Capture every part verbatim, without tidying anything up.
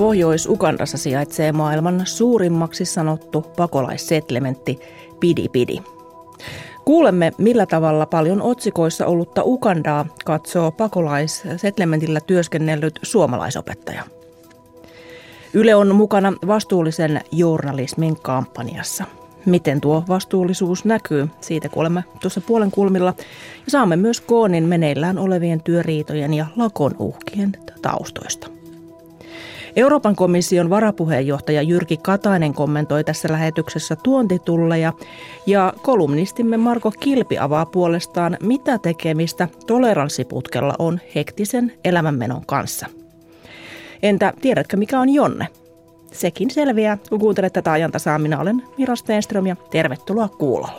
Pohjois-Ugandassa sijaitsee maailman suurimmaksi sanottu pakolaissetlementti Pidi Pidi. Kuulemme, millä tavalla paljon otsikoissa ollutta Ugandaa katsoo pakolaissetlementillä työskennellyt suomalaisopettaja. Yle on mukana vastuullisen journalismin kampanjassa. Miten tuo vastuullisuus näkyy? Siitä kuulemme tuossa puolen kulmilla. Ja saamme myös koonin meneillään olevien työriitojen ja lakon uhkien taustoista. Euroopan komission varapuheenjohtaja Jyrki Katainen kommentoi tässä lähetyksessä tuontitulleja ja kolumnistimme Marko Kilpi avaa puolestaan, mitä tekemistä toleranssiputkella on hektisen elämänmenon kanssa. Entä tiedätkö, mikä on jonne? Sekin selviää, kun kuuntelet tätä ajantasaa. Minä olen Mira Stenström ja tervetuloa kuulolle.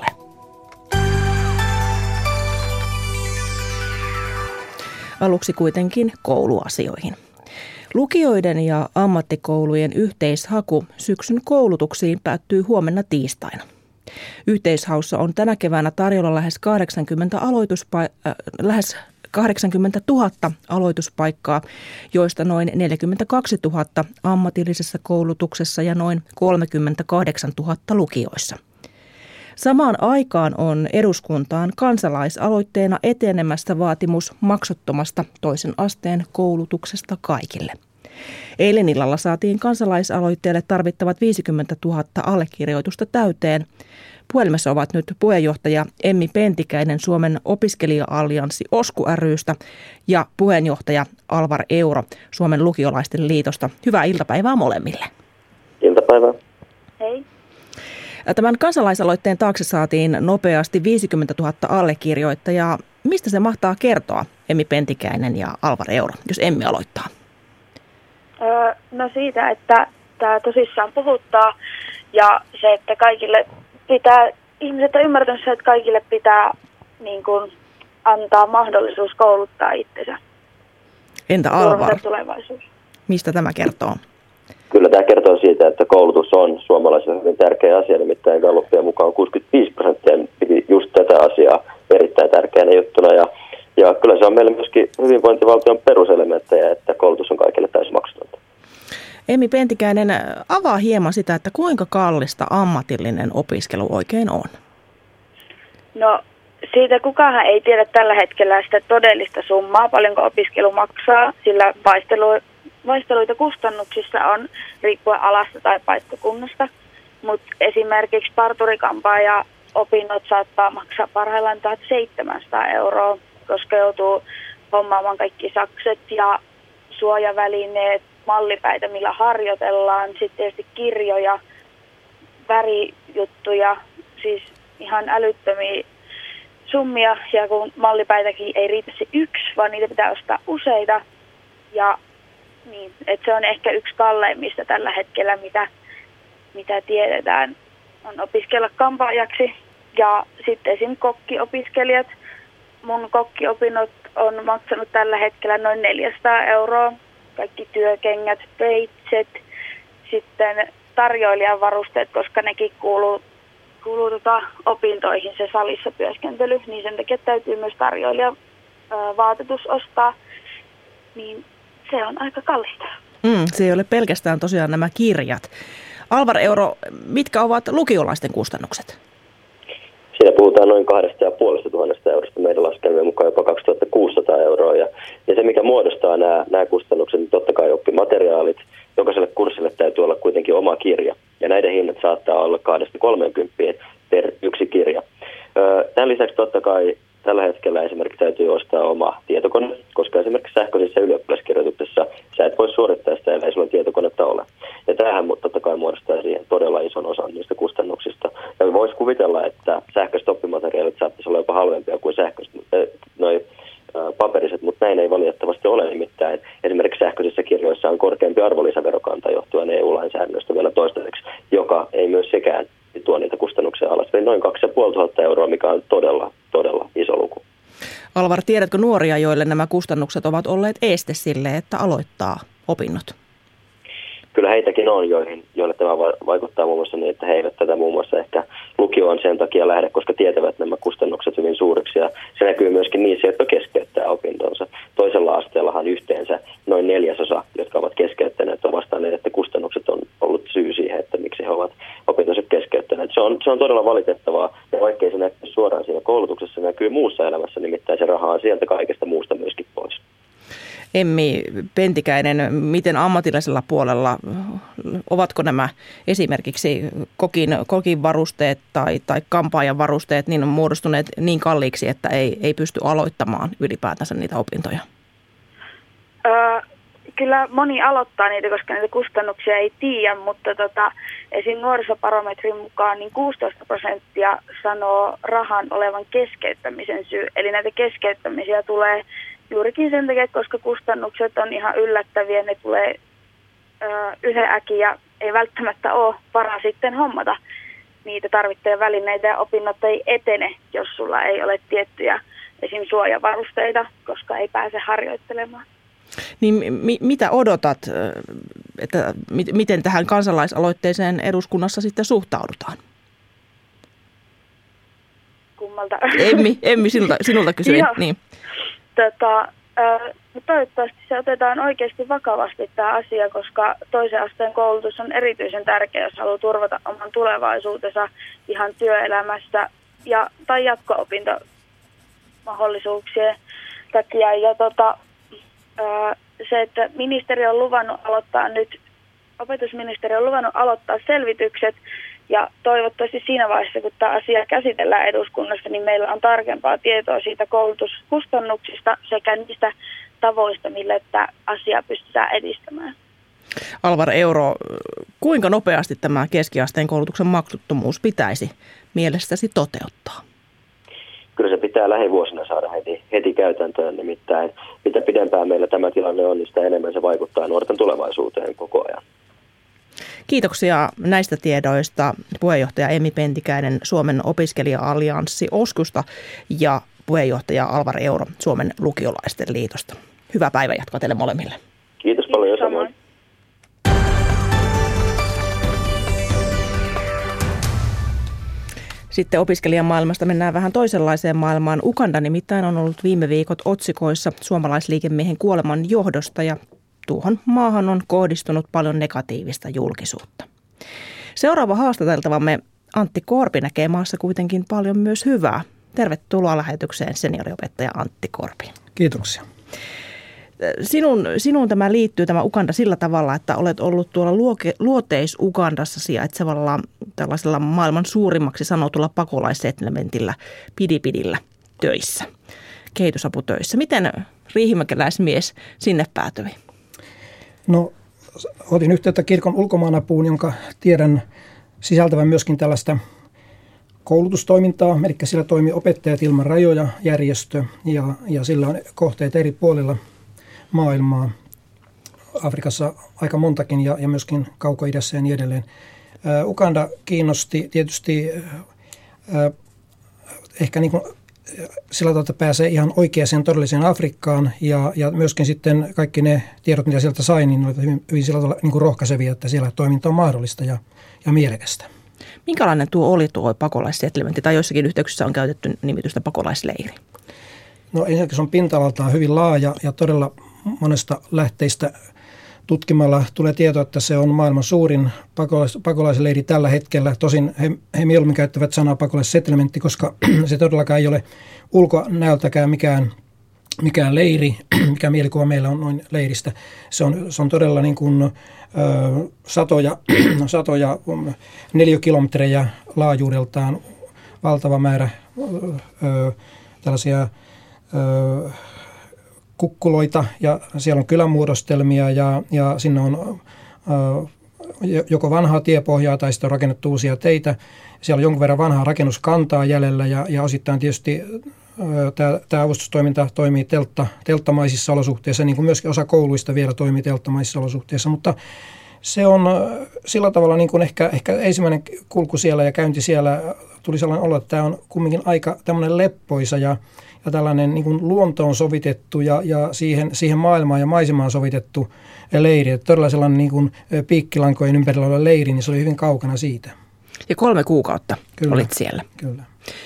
Aluksi kuitenkin kouluasioihin. Lukioiden ja ammattikoulujen yhteishaku syksyn koulutuksiin päättyy huomenna tiistaina. Yhteishaussa on tänä keväänä tarjolla lähes kahdeksankymmentä, aloituspa- äh, lähes kahdeksankymmentätuhatta aloituspaikkaa, joista noin neljäkymmentäkaksituhatta ammatillisessa koulutuksessa ja noin kolmekymmentäkahdeksantuhatta lukioissa. Samaan aikaan on eduskuntaan kansalaisaloitteena etenemässä vaatimus maksuttomasta toisen asteen koulutuksesta kaikille. Eilen illalla saatiin kansalaisaloitteelle tarvittavat viisikymmentätuhatta allekirjoitusta täyteen. Puhelimessa ovat nyt puheenjohtaja Emmi Pentikäinen Suomen opiskelija-allianssi Osku ry:stä ja puheenjohtaja Alvar Euro Suomen lukiolaisten liitosta. Hyvää iltapäivää molemmille. Iltapäivää. Hei. Tämän kansalaisaloitteen taakse saatiin nopeasti viisikymmentätuhatta allekirjoittajaa. Mistä se mahtaa kertoa, Emmi Pentikäinen ja Alvar Euro, jos Emmi aloittaa? Öö, no siitä, että tämä tosissaan puhuttaa ja se, että kaikille pitää, ihmiset on ymmärtänyt, että kaikille pitää niin kuin, antaa mahdollisuus kouluttaa itsensä. Entä Alvar? Tulevaisuus. Mistä tämä kertoo? Kyllä tämä kertoo siitä, että koulutus on suomalaisille hyvin tärkeä asia, nimittäin Gallupien mukaan kuusikymmentäviisi prosenttia piti just tätä asiaa erittäin tärkeänä juttuna. Ja, ja kyllä se on meille myöskin hyvinvointivaltion peruselementtejä, että koulutus on kaikille täysin maksutonta. Emmi Pentikäinen, avaa hieman sitä, että kuinka kallista ammatillinen opiskelu oikein on? No siitä kukaan ei tiedä tällä hetkellä sitä todellista summaa, paljonko opiskelu maksaa, sillä vaistelu, vaisteluita kustannuksissa on riippuen alasta tai paikkakunnasta. Mutta esimerkiksi parturikampaaja opinnot saattaa maksaa parhaillaan tuhatseitsemänsataa euroa, koska joutuu hommaamaan kaikki sakset ja suojavälineet, mallipäitä, millä harjoitellaan, sitten tietysti kirjoja, värijuttuja, siis ihan älyttömiä summia, ja kun mallipäitäkin ei riitä se yksi, vaan niitä pitää ostaa useita, ja niin, että se on ehkä yksi kalleimmista tällä hetkellä, mitä, mitä tiedetään, on opiskella kampaajaksi, ja sitten esimerkiksi kokkiopiskelijat, mun kokkiopinnot on maksanut tällä hetkellä noin neljäsataa euroa, kaikki työkengät, peitset, sitten tarjoilijan varusteet, koska nekin kuuluu, kuuluu tota opintoihin se salissa työskentely, niin sen takia täytyy myös tarjoilijan vaatetus ostaa, niin se on aika kallista. Mm, se ei ole pelkästään tosiaan nämä kirjat. Alvar Euro, mitkä ovat lukiolaisten kustannukset? Siinä puhutaan noin kahdesta ja puolesta tuhannesta eurosta, meidän laskelmien mukaan jopa kaksituhattakuusisataa euroa. Ja, ja se, mikä muodostaa nämä, nämä kustannukset, niin totta kai oppimateriaalit. Jokaiselle kurssille täytyy olla kuitenkin oma kirja. Ja näiden hinnat saattaa olla kahdesta kolmeenkymppiin per yksi kirja. Tämän lisäksi totta kai tällä hetkellä esimerkiksi täytyy ostaa oma tietokone, koska esimerkiksi sähköisessä ylioppilaskirjoituksessa sä et voi suorittaa sitä, ellei sulla tietokonetta ole. Ja tämähän totta kai muodostaa siihen todella ison osan niistä kustannuksista. Ja voisi kuvitella, että sähköiset oppimateriaalit saattaisi olla jopa halvempia kuin sähköiset, noi paperiset, mutta näin ei valitettavasti ole, nimittäin esimerkiksi sähköisissä kirjoissa on korkeampi arvonlisäverokanta johtuen E U-lainsäädännöstä vielä toistaiseksi, joka ei myös sekään tuo niitä kustannuksia alas. Eli noin kaksituhattaviisisataa euroa, mikä on todella, todella iso luku. Alvar, tiedätkö nuoria, joille nämä kustannukset ovat olleet este sille, että aloittaa opinnot? Kyllä heitäkin on, joihin, joille tämä vaikuttaa muun muassa niin, että he eivät tätä muun muassa ehkä lukioon sen takia lähde, koska tietävät nämä kustannukset hyvin suuriksi. Ja se näkyy myöskin niissä, jotka keskeyttää opintonsa. Toisella asteellahan yhteensä noin neljäsosa, jotka ovat keskeyttäneet, on vastaan näkyy suoraan siinä koulutuksessa, se näkyy muussa elämässä, nimittäin se raha on sieltä kaikesta muusta myöskin pois. Emmi Pentikäinen, miten ammatillisella puolella, ovatko nämä esimerkiksi kokin, kokin varusteet tai, tai kampaajan varusteet niin on muodostuneet niin kalliiksi, että ei, ei pysty aloittamaan ylipäätänsä niitä opintoja? Öö, kyllä moni aloittaa niitä, koska niitä kustannuksia ei tiedä, mutta tota, esim. Nuorisobarometrin mukaan niin kuusitoista prosenttia sanoo rahan olevan keskeyttämisen syy. Eli näitä keskeyttämisiä tulee juurikin sen takia, koska kustannukset on ihan yllättäviä, ne tulee ö, yhden äkin ja ei välttämättä ole varaa sitten hommata niitä tarvittavia välineitä ja opinnot ei etene, jos sulla ei ole tiettyjä esim. Suojavarusteita, koska ei pääse harjoittelemaan. Niin mi- mitä odotat, että mi- miten tähän kansalaisaloitteeseen eduskunnassa sitten suhtaudutaan? Kummalta? Emmi, Emmi sinulta, sinulta kysyin. Niin. Tota, toivottavasti se otetaan oikeasti vakavasti tämä asia, koska toisen asteen koulutus on erityisen tärkeä, jos haluaa turvata oman tulevaisuutensa ihan työelämässä ja, tai jatko-opintomahdollisuuksien takia. Ja tota, se, että ministeri on luvannut aloittaa nyt, opetusministeri on luvannut aloittaa selvitykset, ja toivottavasti siinä vaiheessa, kun tämä asia käsitellään eduskunnassa, niin meillä on tarkempaa tietoa siitä koulutuskustannuksista sekä niistä tavoista, millä tämä asia pystytään edistämään. Alvar Euro, kuinka nopeasti tämä keskiasteen koulutuksen maksuttomuus pitäisi mielestäsi toteuttaa? Kyllä se pitää lähivuosina saada heti, heti käytäntöön, nimittäin mitä pidempään meillä tämä tilanne on, niin sitä enemmän se vaikuttaa nuorten tulevaisuuteen koko ajan. Kiitoksia näistä tiedoista puheenjohtaja Emmi Pentikäinen Suomen opiskelija-allianssi Oskusta ja puheenjohtaja Alvar Euro Suomen lukiolaisten liitosta. Hyvää päivänjatkoa teille molemmille. Kiitos paljon samoin. Sitten opiskelijamaailmasta mennään vähän toisenlaiseen maailmaan. Uganda nimittäin on ollut viime viikot otsikoissa suomalaisliikemiehen kuoleman johdosta ja tuohon maahan on kohdistunut paljon negatiivista julkisuutta. Seuraava haastateltavamme Antti Korpi näkee maassa kuitenkin paljon myös hyvää. Tervetuloa lähetykseen senioriopettaja Antti Korpi. Kiitoksia. Sinun, sinun tämä liittyy tämä Uganda sillä tavalla, että olet ollut tuolla Luoteis-Ugandassa sijaitsevalla tällaisella maailman suurimmaksi sanotulla pakolaissettlementillä Pidipidillä töissä, kehitysaputöissä. Miten riihimäkeläismies sinne päätyi? No, otin yhteyttä kirkon ulkomaanapuun, jonka tiedän sisältävän myöskin tällaista koulutustoimintaa. Eli sillä toimii Opettajat ilman rajoja järjestö ja, ja sillä on kohteita eri puolilla maailmaa. Afrikassa aika montakin ja, ja myöskin Kauko-idässä ja niin edelleen. Äh, Uganda kiinnosti tietysti äh, ehkä niin kuin sillä tavalla, että pääsee ihan oikeaan todelliseen Afrikkaan ja, ja myöskin sitten kaikki ne tiedot, mitä sieltä sain, niin olivat hyvin, hyvin sillä tavalla niin kuin rohkaisevia, että siellä toiminta on mahdollista ja, ja mielekästä. Minkälainen tuo oli tuo pakolaissettlementti tai joissakin yhteyksissä on käytetty nimitystä pakolaisleiri? No ensinnäkin se on pinta-alaltaan hyvin laaja ja todella monesta lähteistä tutkimalla tulee tietoa, että se on maailman suurin pakolais, pakolaisleiri tällä hetkellä. Tosin he, he mieluummin käyttävät sanaa pakolaissettlementti, koska se todellakaan ei ole ulkonäöltäkään mikään, mikään leiri, mikä mielikuva meillä on noin leiristä. Se on, se on todella niin kuin, ö, satoja, satoja neliökilometrejä laajuudeltaan, valtava määrä ö, tällaisia ö, kukkuloita ja siellä on kylämuodostelmia ja, ja sinne on ö, joko vanhaa tiepohjaa tai sitten on rakennettu uusia teitä. Siellä on jonkun verran vanhaa rakennuskantaa jäljellä ja, ja osittain tietysti Tämä, tämä avustustoiminta toimii teltta, telttamaisissa olosuhteissa, niin kuin myöskin osa kouluista vielä toimii telttamaisissa olosuhteissa, mutta se on sillä tavalla niin kuin ehkä, ehkä ensimmäinen kulku siellä ja käynti siellä tuli sellainen olo, että tämä on kumminkin aika tämmöinen leppoisa ja, ja tällainen niin kuin luontoon sovitettu ja, ja siihen, siihen maailmaan ja maisemaan sovitettu leiri. Että todella sellainen niin kuin piikkilankojen ympärillä oleva leiri, niin se oli hyvin kaukana siitä. Ja kolme kuukautta kyllä, olit siellä. Kyllä.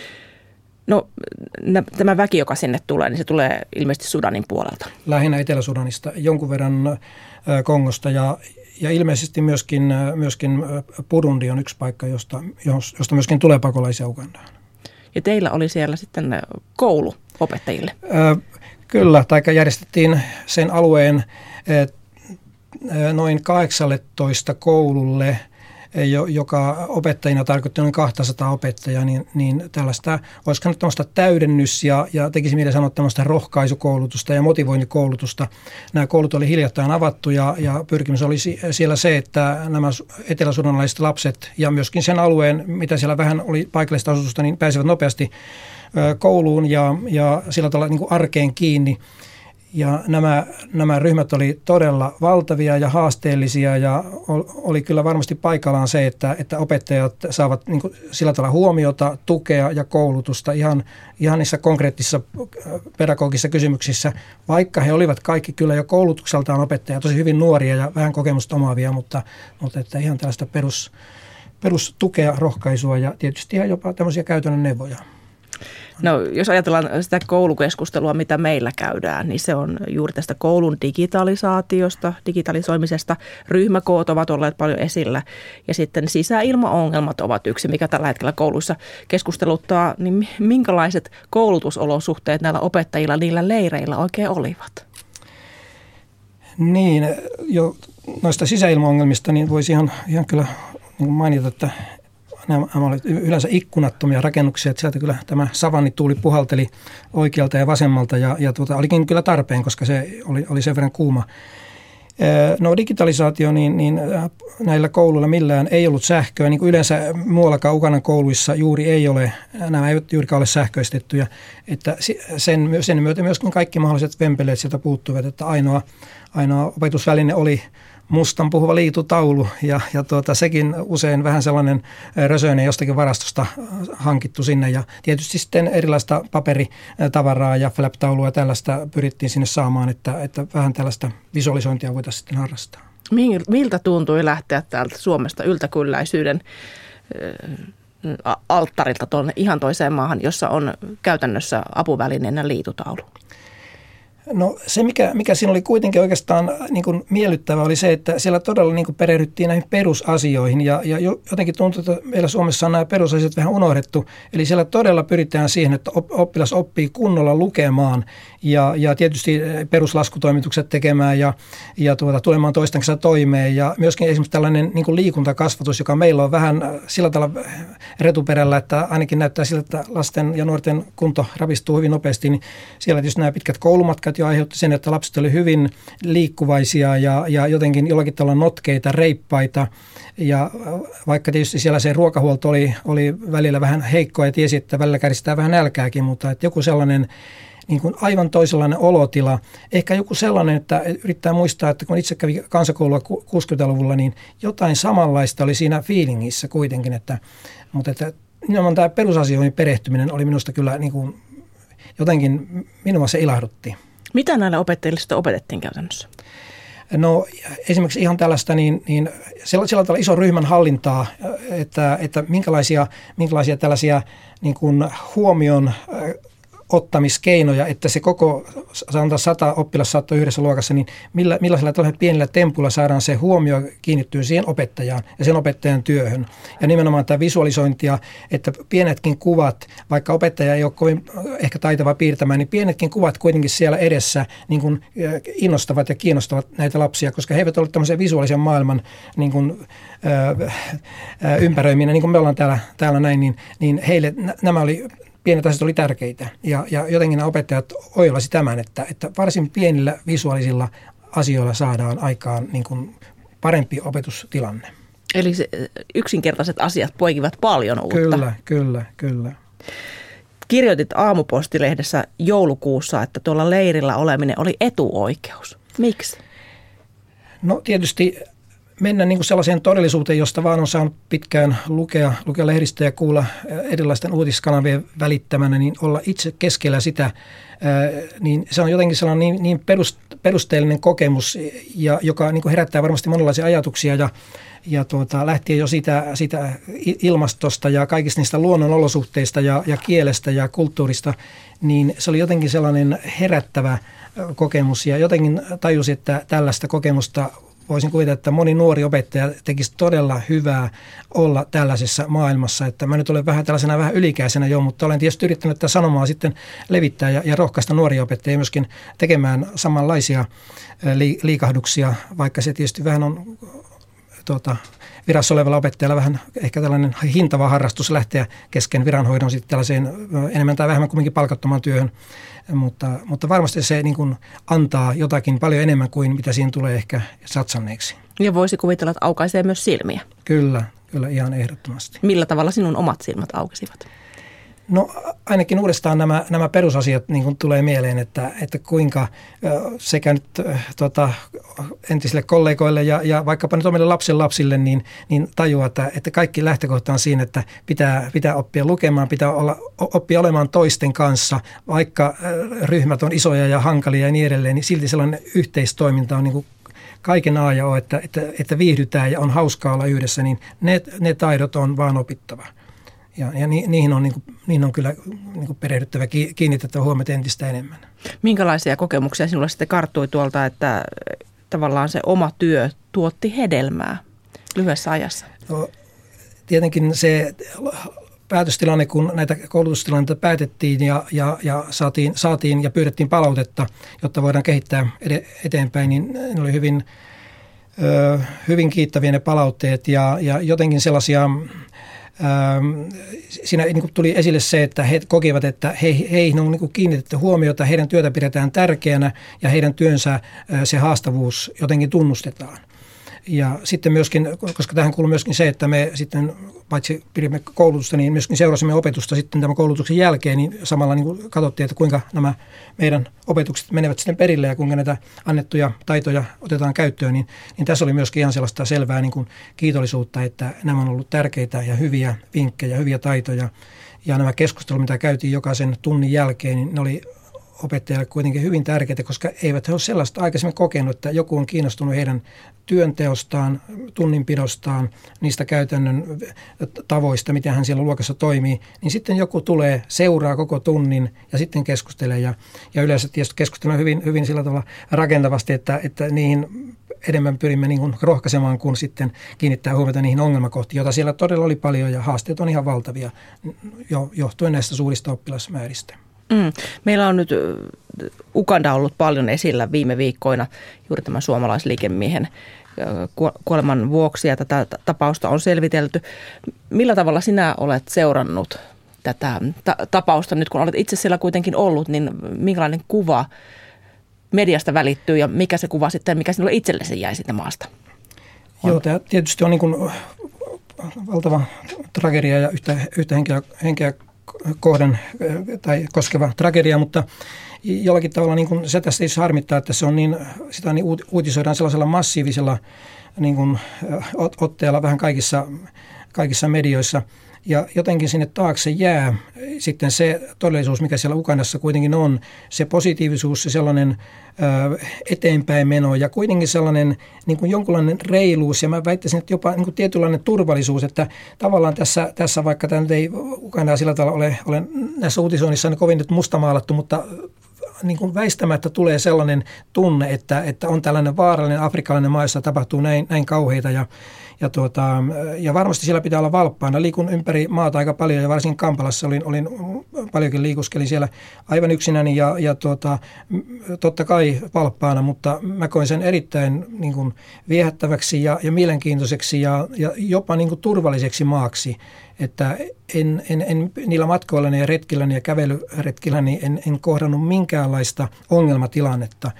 No tämä väki, joka sinne tulee, niin se tulee ilmeisesti Sudanin puolelta. Lähinnä Etelä-Sudanista, jonkun verran Kongosta ja, ja ilmeisesti myöskin, myöskin Burundi on yksi paikka, josta, josta myöskin tulee pakolaisia Ugandaan. ja teillä oli siellä sitten koulu opettajille. Ö, kyllä, tai järjestettiin sen alueen noin kahdeksalletoista koululle, joka opettajina tarkoitti noin kaksisataa opettajaa, niin, niin tällaista, olisiko nyt tämmöistä täydennys- ja, ja tekisi mieleen sanoa tämmöistä rohkaisukoulutusta ja motivointikoulutusta. Nämä koulut oli hiljattain avattu ja, ja pyrkimys oli siellä se, että nämä eteläsudanalaiset lapset ja myöskin sen alueen, mitä siellä vähän oli paikallista asutusta, niin pääsivät nopeasti kouluun ja, ja sillä tavalla niin kuin arkeen kiinni. Ja nämä, nämä ryhmät oli todella valtavia ja haasteellisia ja oli kyllä varmasti paikallaan se, että, että opettajat saavat niin kuin sillä tavalla huomiota, tukea ja koulutusta ihan, ihan niissä konkreettisissa pedagogisissa kysymyksissä, vaikka he olivat kaikki kyllä jo koulutukseltaan opettajia, tosi hyvin nuoria ja vähän kokemusta omaavia, mutta, mutta että ihan tällaista perus, perustukea, rohkaisua ja tietysti ihan jopa tämmöisiä käytännön neuvoja. No, jos ajatellaan sitä koulukeskustelua, mitä meillä käydään, niin se on juuri tästä koulun digitalisaatiosta, digitalisoimisesta. Ryhmäkoot ovat olleet paljon esillä ja sitten sisäilmaongelmat ovat yksi, mikä tällä hetkellä kouluissa keskusteluttaa. Niin minkälaiset koulutusolosuhteet näillä opettajilla niillä leireillä oikein olivat? Niin, jo noista sisäilmaongelmista niin voisi ihan, ihan kyllä mainita, että nämä olivat yleensä ikkunattomia rakennuksia, että sieltä kyllä tämä savannituuli puhalteli oikealta ja vasemmalta ja, ja tuota, olikin kyllä tarpeen, koska se oli, oli sen verran kuuma. No digitalisaatio, niin, niin näillä kouluilla millään ei ollut sähköä, niin kuin yleensä muuallakaan Ugandan kouluissa juuri ei ole, nämä eivät juurikaan ole sähköistettyjä, että sen, sen myötä myöskin kaikki mahdolliset vempeleet sieltä puuttuivat, että ainoa, ainoa opetusväline oli mustan puhuva liitutaulu ja, ja tuota, sekin usein vähän sellainen rösöinen jostakin varastosta hankittu sinne ja tietysti sitten erilaista paperitavaraa ja flap-taulua ja tällaista pyrittiin sinne saamaan, että, että vähän tällaista visualisointia voitaisiin sitten harrastaa. Miltä tuntui lähteä täältä Suomesta yltäkylläisyyden alttarilta tuonne ihan toiseen maahan, jossa on käytännössä apuvälineenä liitutaulu? No se, mikä, mikä siinä oli kuitenkin oikeastaan niin kuin miellyttävä, oli se, että siellä todella niin kuin perehdyttiin näihin perusasioihin ja, ja jotenkin tuntuu, että meillä Suomessa on nämä perusasiat vähän unohdettu. Eli siellä todella pyritään siihen, että oppilas oppii kunnolla lukemaan ja, ja tietysti peruslaskutoimitukset tekemään ja, ja tuota, tulemaan toisten kanssa toimeen. Ja myöskin esimerkiksi tällainen niin kuin liikuntakasvatus, joka meillä on vähän sillä tavalla retuperällä, että ainakin näyttää siltä, että lasten ja nuorten kunto rapistuu hyvin nopeasti, niin siellä tietysti nämä pitkät koulumatkat jo aiheutti sen, että lapset olivat hyvin liikkuvaisia ja, ja jotenkin jollakin tavalla notkeita, reippaita. Ja vaikka tietysti siellä se ruokahuolto oli, oli välillä vähän heikkoa ja tiesi, että välillä kärjistää vähän nälkääkin, mutta että joku sellainen niin kuin aivan toisenlainen olotila. Ehkä joku sellainen, että yrittää muistaa, että kun itse kävi kansakoulua kuusikymmentäluvulla, niin jotain samanlaista oli siinä feelingissä kuitenkin. Että, mutta että nimenomaan tämä perusasioihin perehtyminen oli minusta kyllä niin kuin jotenkin minua se ilahdutti. Mitä näillä opettajille sitten opetettiin käytännössä? No esimerkiksi ihan tällaista niin, niin sillä, sillä tavalla ison ryhmän hallintaa, että, että minkälaisia, minkälaisia tällaisia niin kuin huomion ottamiskeinoja, että se koko sanotaan sata oppilas saattaa yhdessä luokassa, niin millä, millaisilla tällaisilla pienillä tempuilla saadaan se huomio kiinnittyä siihen opettajaan ja sen opettajan työhön. Ja nimenomaan tämä visualisointia, että pienetkin kuvat, vaikka opettaja ei ole kovin ehkä taitava piirtämään, niin pienetkin kuvat kuitenkin siellä edessä niin kuin innostavat ja kiinnostavat näitä lapsia, koska he eivät ole tämmöisen visuaalisen maailman niin kuin, ö, ympäröiminä, niin kuin me ollaan täällä, täällä näin, niin, niin heille nämä oli pienet asiat oli tärkeitä ja, ja jotenkin nämä opettajat oivasi tämän, että, että varsin pienillä visuaalisilla asioilla saadaan aikaan niin kuin parempi opetustilanne. Eli se, yksinkertaiset asiat poikivat paljon uutta. Kyllä, kyllä, kyllä. Kirjoitit Aamupostilehdessä joulukuussa, että tuolla leirillä oleminen oli etuoikeus. Miksi? No tietysti mennä niin kuin sellaiseen todellisuuteen, josta vaan on saanut pitkään lukea, lukea lehdistä ja kuulla erilaisten uutiskanavien välittämänä, niin olla itse keskellä sitä, niin se on jotenkin sellainen niin, niin perusteellinen kokemus, ja, joka niin kuin herättää varmasti monenlaisia ajatuksia ja, ja tuota, lähtien jo siitä, siitä ilmastosta ja kaikista niistä luonnonolosuhteista ja, ja kielestä ja kulttuurista, niin se oli jotenkin sellainen herättävä kokemus ja jotenkin tajusin, että tällaista kokemusta voisin kuvitella, että moni nuori opettaja tekisi todella hyvää olla tällaisessa maailmassa. Että mä nyt olen vähän tällaisena vähän ylikäisenä jo, mutta olen tietysti yrittänyt tätä sanomaa sitten levittää ja, ja rohkaista nuoria opettajia myöskin tekemään samanlaisia liikahduksia, vaikka se tietysti vähän on tuota, virassa olevalla opettajalla vähän ehkä tällainen hintava harrastus lähteä kesken viranhoidon sitten tällaiseen enemmän tai vähemmän kuitenkin palkattomaan työhön. Mutta, mutta varmasti se niin kuin antaa jotakin paljon enemmän kuin mitä siinä tulee ehkä satsanneeksi. Ja voisi kuvitella, että aukaisee myös silmiä. Kyllä, kyllä ihan ehdottomasti. Millä tavalla sinun omat silmät aukesivat? No ainakin uudestaan nämä, nämä perusasiat niin kuin tulee mieleen, että, että kuinka sekä nyt tota, entisille kollegoille ja, ja vaikkapa nyt omille lapsen lapsille niin, niin tajua, että, että kaikki lähtökohta on siinä, että pitää, pitää oppia lukemaan, pitää olla, oppia olemaan toisten kanssa, vaikka ryhmät on isoja ja hankalia ja niin edelleen, niin silti sellainen yhteistoiminta on niin kuin kaiken A ja O, että, että, että viihdytään ja on hauskaa olla yhdessä, niin ne, ne taidot on vaan opittava. Ja, ja ni, niihin, on, niin kuin, niihin on kyllä niin kuin perehdyttävä, kiinnitettävä huomiota entistä enemmän. Minkälaisia kokemuksia sinulla sitten karttui tuolta, että tavallaan se oma työ tuotti hedelmää lyhyessä ajassa? No, tietenkin se päätöstilanne, kun näitä koulutustilanteita päätettiin ja, ja, ja saatiin, saatiin ja pyydettiin palautetta, jotta voidaan kehittää eteenpäin, niin ne oli hyvin, ö, hyvin kiittäviä ne palautteet ja, ja jotenkin sellaisia... Siinä niin kuin tuli esille se, että he kokivat, että he, heihin on niin kuin kiinnitetty huomiota, heidän työtä pidetään tärkeänä ja heidän työnsä se haastavuus jotenkin tunnustetaan. Ja sitten myöskin, koska tähän kuuluu myöskin se, että me sitten paitsi pidimme koulutusta, niin myöskin seurasimme opetusta sitten tämän koulutuksen jälkeen, niin samalla niin kuin katsottiin, että kuinka nämä meidän opetukset menevät sitten perille ja kuinka näitä annettuja taitoja otetaan käyttöön, niin, niin tässä oli myöskin ihan sellaista selvää niin kuin kiitollisuutta, että nämä on ollut tärkeitä ja hyviä vinkkejä, hyviä taitoja. Ja nämä keskustelut, mitä käytiin jokaisen tunnin jälkeen, niin ne oli opettajalle kuitenkin hyvin tärkeitä, koska eivät he ole sellaista aikaisemmin kokenut, että joku on kiinnostunut heidän työnteostaan, tunninpidostaan, niistä käytännön tavoista, miten hän siellä luokassa toimii, niin sitten joku tulee, seuraa koko tunnin ja sitten keskustelee. Ja, ja yleensä tietysti keskustellaan hyvin, hyvin sillä tavalla rakentavasti, että, että niihin enemmän pyrimme niin kuin rohkaisemaan, kun sitten kiinnittää huomiota niihin ongelmakohtiin, joita siellä todella oli paljon ja haasteet on ihan valtavia jo, johtuen näistä suurista oppilasmääristä. Mm. Meillä on nyt Uganda ollut paljon esillä viime viikkoina juuri tämän suomalaisliikemiehen kuoleman vuoksi ja tätä tapausta on selvitelty. Millä tavalla sinä olet seurannut tätä ta- tapausta nyt, kun olet itse siellä kuitenkin ollut, niin minkälainen kuva mediasta välittyy ja mikä se kuva sitten, mikä sinulle itsellesi jäi siitä maasta? On. Joo, tämä tietysti on niin kuin valtava tragedia ja yhtä, yhtä henkeä, henkeä kohden tai koskeva tragedia, mutta jollakin tavalla niin kuin se tässä itse harmittaa, että se on niin, sitä niin uutisoidaan sellaisella massiivisella niin kuin otteella vähän kaikissa, kaikissa medioissa. Ja jotenkin sinne taakse jää sitten se todellisuus, mikä siellä Ugandassa kuitenkin on, se positiivisuus, se sellainen ö, eteenpäin meno ja kuitenkin sellainen niin kuin jonkunlainen reiluus ja mä väittäisin, että jopa niin kuin tietynlainen turvallisuus, että tavallaan tässä, tässä vaikka tämä nyt ei Ugandaa sillä tavalla ole, ole näissä uutisoinnissa niin kovin nyt mustamaalattu, mutta niin kuin väistämättä tulee sellainen tunne, että, että on tällainen vaarallinen afrikkalainen maa, jossa tapahtuu näin, näin kauheita ja Ja, tuota, ja varmasti siellä pitää olla valppaana. Liikun ympäri maata aika paljon ja varsinkin Kampalassa olin, olin paljonkin liikuskelin siellä aivan yksinäni ja, ja tuota, totta kai valppaana, mutta mä koin sen erittäin niin kuin viehättäväksi ja, ja mielenkiintoiseksi ja, ja jopa niin kuin turvalliseksi maaksi. Että en, en, en niillä matkoillani ja retkilläni ja kävelyretkilläni en, en kohdannut minkäänlaista ongelmatilannetta.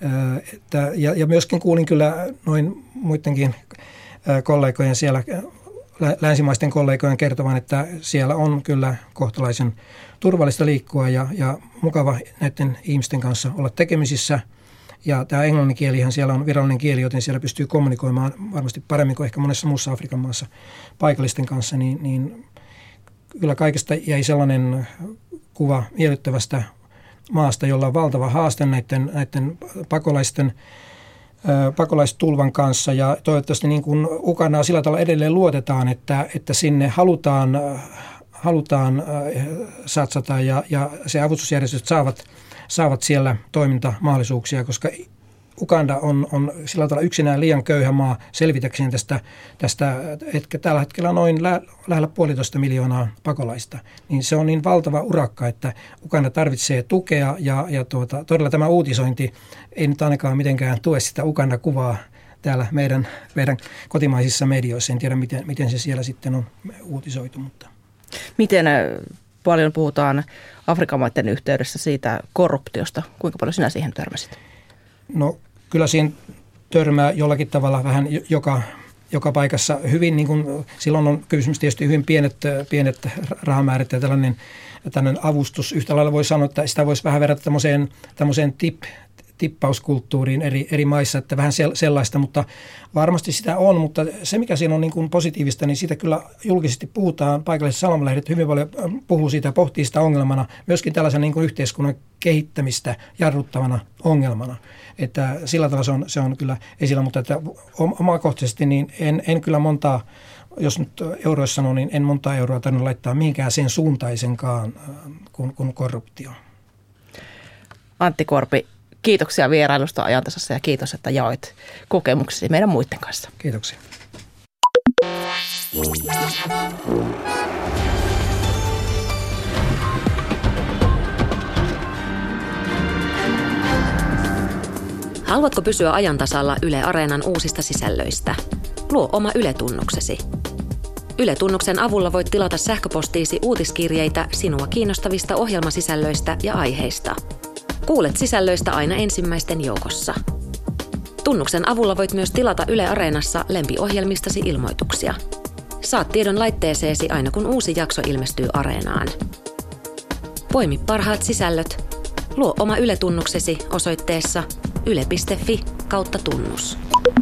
Että, ja, ja myöskin kuulin kyllä noin muidenkin kollegojen siellä, länsimaisten kollegojen kertovan, että siellä on kyllä kohtalaisen turvallista liikkua ja, ja mukava näiden ihmisten kanssa olla tekemisissä. Ja tämä englannin kielihän siellä on virallinen kieli, joten siellä pystyy kommunikoimaan varmasti paremmin kuin ehkä monessa muussa Afrikan maassa paikallisten kanssa, niin, niin kyllä kaikesta jäi sellainen kuva miellyttävästä maasta, jolla on valtava haaste näiden, näiden pakolaisten pakolaistulvan kanssa ja toivottavasti niin kuin Ugandaa sillä tavalla edelleen luotetaan, että, että sinne halutaan, halutaan satsata ja, ja se avustusjärjestöt saavat, saavat siellä toimintamahdollisuuksia, koska Uganda on, on sillä tavalla yksinään liian köyhä maa selvitäkseen tästä, tästä että tällä hetkellä on noin lä- lähellä puolitoista miljoonaa pakolaista. Niin se on niin valtava urakka, että Uganda tarvitsee tukea ja, ja tuota, todella tämä uutisointi ei nyt ainakaan mitenkään tue sitä Uganda-kuvaa täällä meidän, meidän kotimaisissa medioissa. En tiedä, miten, miten se siellä sitten on uutisoitu. Mutta. Miten paljon puhutaan Afrikan maiden yhteydessä siitä korruptiosta? Kuinka paljon sinä siihen törmäsit? No kyllä siihen törmää jollakin tavalla vähän joka, joka paikassa hyvin. Niin kuin, silloin on kysymys tietysti hyvin pienet, pienet rahamäärät ja tällainen, tällainen avustus. Yhtä lailla voi sanoa, että sitä voisi vähän verrata tämmöiseen, tämmöiseen tip, tippauskulttuuriin eri, eri maissa, että vähän sellaista, mutta varmasti sitä on, mutta se mikä siinä on niin kuin positiivista, niin siitä kyllä julkisesti puhutaan, paikalliset sanomalehdet hyvin paljon puhuu siitä, pohtii sitä ongelmana, myöskin tällaisen niin kuin yhteiskunnan kehittämistä jarruttavana ongelmana, että sillä tavalla se on, se on kyllä esillä, mutta että omakohtaisesti niin en, en kyllä montaa, jos nyt euroissa sanoo, niin en montaa euroa tarvinnut laittaa mihinkään sen suuntaisenkaan kuin, kuin korruptio. Antti Korpi, kiitoksia vierailusta Ajantasassa ja kiitos, että jaoit kokemuksesi meidän muiden kanssa. Kiitoksia. Haluatko pysyä ajan tasalla Yle Areenan uusista sisällöistä? Luo oma Yle-tunnuksesi. Yle-tunnuksen avulla voit tilata sähköpostiisi uutiskirjeitä sinua kiinnostavista ohjelmasisällöistä ja aiheista. Kuulet sisällöistä aina ensimmäisten joukossa. Tunnuksen avulla voit myös tilata Yle Areenassa lempiohjelmistasi ilmoituksia. Saat tiedon laitteeseesi aina kun uusi jakso ilmestyy Areenaan. Poimi parhaat sisällöt. Luo oma Yle-tunnuksesi osoitteessa yle piste fi kautta tunnus.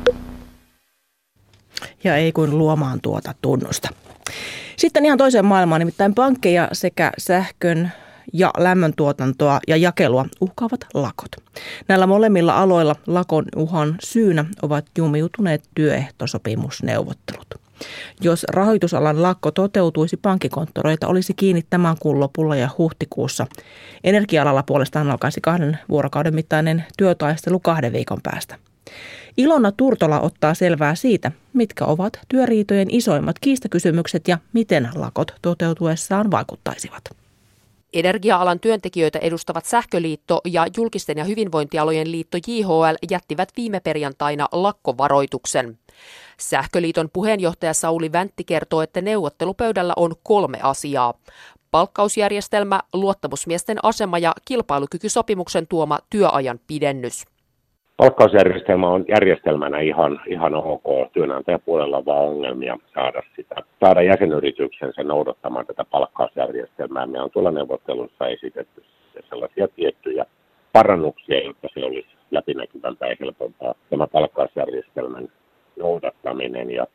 Ja ei kuin luomaan tuota tunnusta. Sitten ihan toiseen maailmaan, nimittäin pankkeja sekä sähkön ja lämmöntuotantoa ja jakelua uhkaavat lakot. Näillä molemmilla aloilla lakon uhan syynä ovat jumiutuneet työehtosopimusneuvottelut. Jos rahoitusalan lakko toteutuisi, pankkikonttoreita olisi kiinni tämän kuun lopulla ja huhtikuussa. Energia-alalla puolestaan alkaisi kahden vuorokauden mittainen työtaistelu kahden viikon päästä. Ilona Turtola ottaa selvää siitä, mitkä ovat työriitojen isoimmat kiistakysymykset ja miten lakot toteutuessaan vaikuttaisivat. Energia-alan työntekijöitä edustavat Sähköliitto ja Julkisten ja hyvinvointialojen liitto J H L jättivät viime perjantaina lakkovaroituksen. Sähköliiton puheenjohtaja Sauli Väntti kertoo, että neuvottelupöydällä on kolme asiaa. Palkkausjärjestelmä, luottamusmiesten asema ja kilpailukykysopimuksen tuoma työajan pidennys. Palkkausjärjestelmä on järjestelmänä ihan, ihan ok. Työnantajapuolella on vaan ongelmia saada sitä, saada jäsenyrityksensä noudattamaan tätä palkkausjärjestelmää. Me on tuolla neuvottelussa esitetty sellaisia tiettyjä parannuksia, jotta se olisi läpinäkyvämpää ja helpompaa. Tämä palkkausjärjestelmän noudattaminen ja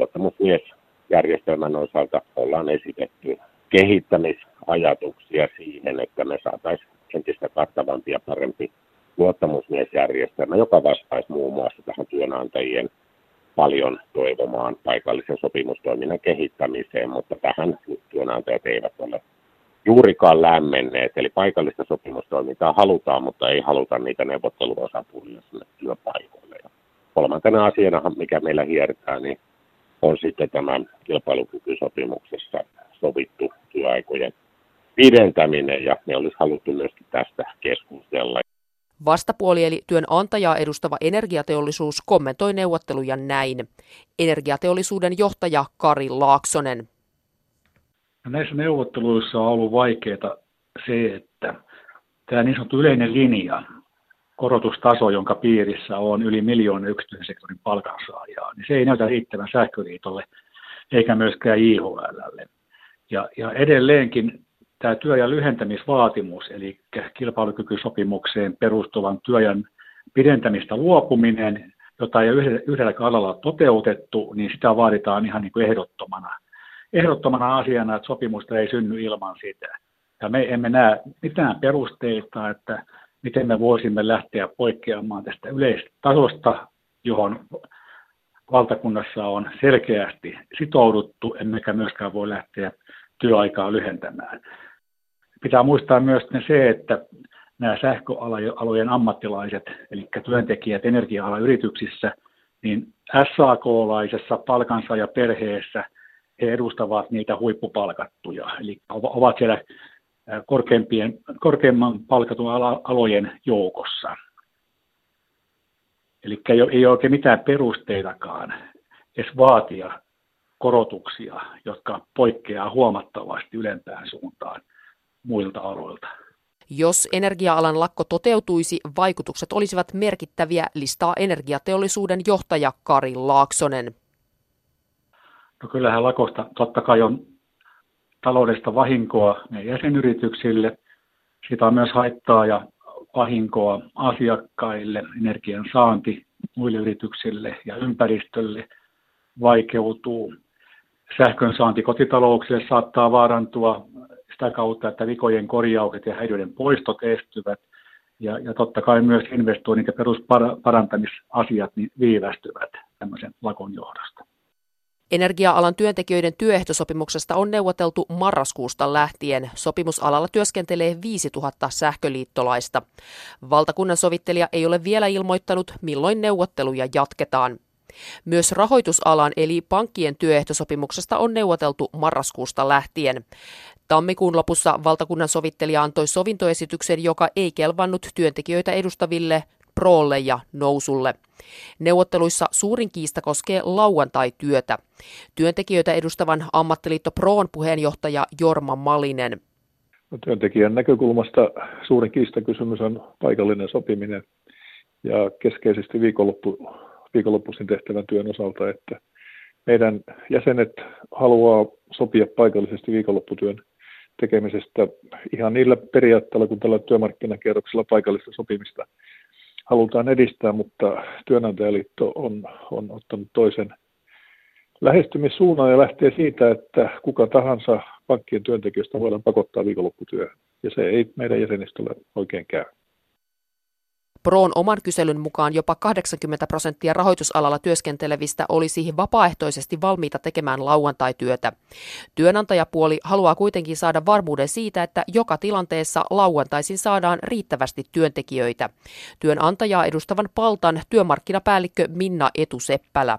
luottamusmiesjärjestelmän osalta ollaan esitetty kehittämisajatuksia siihen, että me saataisiin entistä kattavampi ja parempi luottamusmiesjärjestelmä, joka vastaisi muun muassa tähän työnantajien paljon toivomaan paikallisen sopimustoiminnan kehittämiseen, mutta tähän työnantajat eivät ole juurikaan lämmenneet. Eli paikallista sopimustoimintaa halutaan, mutta ei haluta niitä neuvotteluosapuolia sinne työpaikoille. Ja kolmantena asiana, mikä meillä hiertää, niin on sitten tämän kilpailukykysopimuksessa sovittu työaikojen pidentäminen, ja me olisi haluttu myöskin tästä keskustella. Vastapuoli eli työnantajaa edustava Energiateollisuus kommentoi neuvotteluja näin. Energiateollisuuden johtaja Kari Laaksonen. Näissä neuvotteluissa on ollut vaikeaa se, että tämä niin sanottu yleinen linja, korotustaso, jonka piirissä on yli miljoona yksityisen sektorin palkansaajaa, niin se ei näytä riittävän Sähköliitolle eikä myöskään J H L:lle. Ja, ja edelleenkin tämä työajan lyhentämisvaatimus, eli kilpailukykysopimukseen perustuvan työajan pidentämistä luopuminen, jota ei ole yhdellä alalla toteutettu, niin sitä vaaditaan ihan niin kuin ehdottomana. Ehdottomana asiana, että sopimusta ei synny ilman sitä. Ja me emme näe mitään perusteita, että miten me voisimme lähteä poikkeamaan tästä yleistä tasosta, johon valtakunnassa on selkeästi sitouduttu, emmekä myöskään voi lähteä työaikaa lyhentämään. Pitää muistaa myös se, että nämä sähköalojen ammattilaiset, eli työntekijät energia-alan yrityksissä, niin S A K-laisessa palkansaajaperheessä he edustavat niitä huippupalkattuja, eli ovat siellä korkeimpien, korkeimman palkatun alojen joukossa. Eli ei ole, ei ole oikein mitään perusteitakaan edes vaatia korotuksia, jotka poikkeaa huomattavasti ylempään suuntaan muilta aloilta. Jos energia-alan lakko toteutuisi, vaikutukset olisivat merkittäviä, listaa energiateollisuuden johtaja Kari Laaksonen. No kyllähän lakosta totta kai on taloudellista vahinkoa meidän jäsenyrityksille. Siitä on myös haittaa ja vahinkoa asiakkaille, energian saanti muille yrityksille ja ympäristölle vaikeutuu. Sähkön saanti kotitalouksille saattaa vaarantua sitä kautta, että vikojen korjaukset ja häiriöiden poistot estyvät. Ja, ja totta kai myös investoinnit ja perusparantamisasiat niin viivästyvät tämmöisen lakon johdosta. Energia-alan työntekijöiden työehtosopimuksesta on neuvoteltu marraskuusta lähtien. Sopimusalalla työskentelee viisituhatta sähköliittolaista. Valtakunnan sovittelija ei ole vielä ilmoittanut, milloin neuvotteluja jatketaan. Myös rahoitusalan eli pankkien työehtosopimuksesta on neuvoteltu marraskuusta lähtien. Tammikuun lopussa valtakunnan sovittelija antoi sovintoesityksen, joka ei kelvannut työntekijöitä edustaville Prolle ja Nousulle. Neuvotteluissa suurin kiista koskee lauantai-työtä. Työntekijöitä edustavan ammattiliitto Proon puheenjohtaja Jorma Malinen. Työntekijän näkökulmasta suurin kiistakysymys on paikallinen sopiminen ja keskeisesti viikonloppu, viikonloppuisin tehtävän työn osalta, että meidän jäsenet haluaa sopia paikallisesti viikonlopputyön tekemisestä ihan niillä periaatteilla, kun tällä työmarkkinakierroksella paikallista sopimista halutaan edistää, mutta työnantajaliitto on, on ottanut toisen lähestymissuunnan ja lähtee siitä, että kuka tahansa pankkien työntekijöistä voidaan pakottaa viikonlopputyöhön. Ja se ei meidän jäsenistölle oikein käy. Proon oman kyselyn mukaan jopa kahdeksankymmentä prosenttia rahoitusalalla työskentelevistä olisi vapaaehtoisesti valmiita tekemään lauantai-työtä. Työnantajapuoli haluaa kuitenkin saada varmuuden siitä, että joka tilanteessa lauantaisin saadaan riittävästi työntekijöitä. Työnantajaa edustavan Paltan työmarkkinapäällikkö Minna Etuseppälä.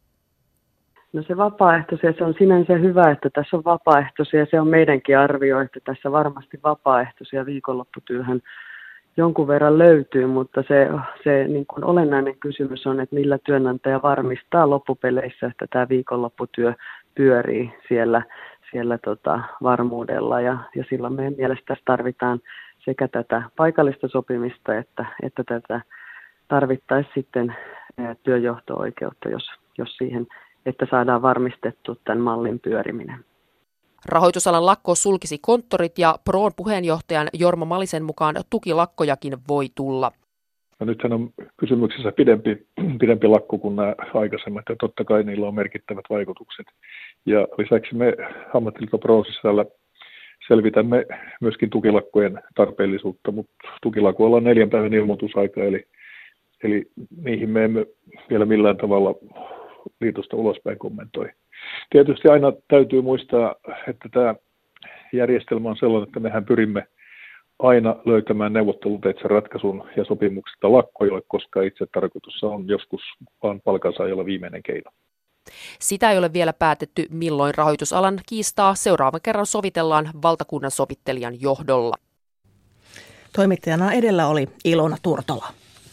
No se vapaaehtoisia, se on sinänsä hyvä, että tässä on vapaaehtoisia. Se on meidänkin arvio, että tässä varmasti vapaaehtoisia viikonlopputyöhön jonkun verran löytyy, mutta se, se niin kuin olennainen kysymys on, että millä työnantaja varmistaa loppupeleissä, että tämä viikonlopputyö pyörii siellä, siellä tota varmuudella. Ja, ja silloin meidän mielestä tarvitaan sekä tätä paikallista sopimista, että, että tätä tarvittaisiin sitten työjohto-oikeutta, jos, jos siihen, että saadaan varmistettu tämän mallin pyöriminen. Rahoitusalan lakko sulkisi konttorit ja Proon puheenjohtajan Jorma Malisen mukaan tukilakkojakin voi tulla. No nythän on kysymyksessä pidempi, pidempi lakko kuin nämä aikaisemmat ja totta kai niillä on merkittävät vaikutukset. Ja lisäksi me ammattiliitto Proon sisällä selvitämme myöskin tukilakkojen tarpeellisuutta, mutta tukilakoilla on neljän päivän ilmoitusaika, eli, eli niihin me emme vielä millään tavalla liitosta ulospäin kommentoi. Tietysti aina täytyy muistaa, että tämä järjestelmä on sellainen, että mehän pyrimme aina löytämään neuvotteluteitse ratkaisun ja sopimuksesta lakkoille, koska itse tarkoitus on joskus vaan palkansaajalla viimeinen keino. Sitä ei ole vielä päätetty, milloin rahoitusalan kiistaa seuraavan kerran sovitellaan valtakunnan sovittelijan johdolla. Toimittajana edellä oli Ilona Turtola.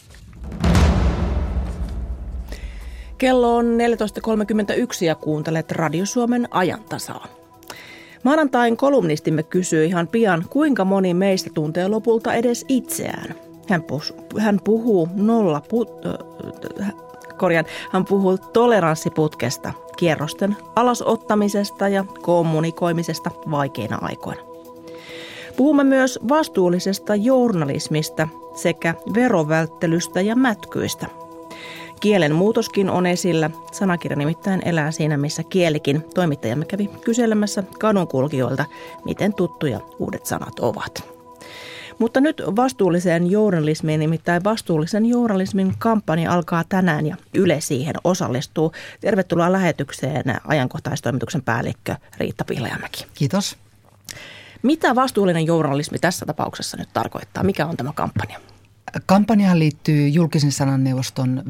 Kello on neljätoista kolmekymmentäyksi ja kuuntelet Radio Suomen ajantasaa. Maanantain kolumnistimme kysyy ihan pian, kuinka moni meistä tuntee lopulta edes itseään. Hän, pus- hän puhuu nolla put- äh, korjaan, hän puhuu toleranssiputkesta, kierrosten alasottamisesta ja kommunikoimisesta vaikeina aikoina. Puhumme myös vastuullisesta journalismista sekä verovälttelystä ja mätkyistä. Kielen muutoskin on esillä. Sanakirja nimittäin elää siinä, missä kielikin. Toimittajamme kävi kyselemässä kadunkulkijoilta, miten tuttuja uudet sanat ovat. Mutta nyt vastuulliseen journalismiin, nimittäin vastuullisen journalismin kampanja alkaa tänään ja Yle siihen osallistuu. Tervetuloa lähetykseen ajankohtaistoimituksen päällikkö Riitta Pihlajamäki. Kiitos. Mitä vastuullinen journalismi tässä tapauksessa nyt tarkoittaa? Mikä on tämä kampanja? Kampanjahan liittyy julkisen sananneuvoston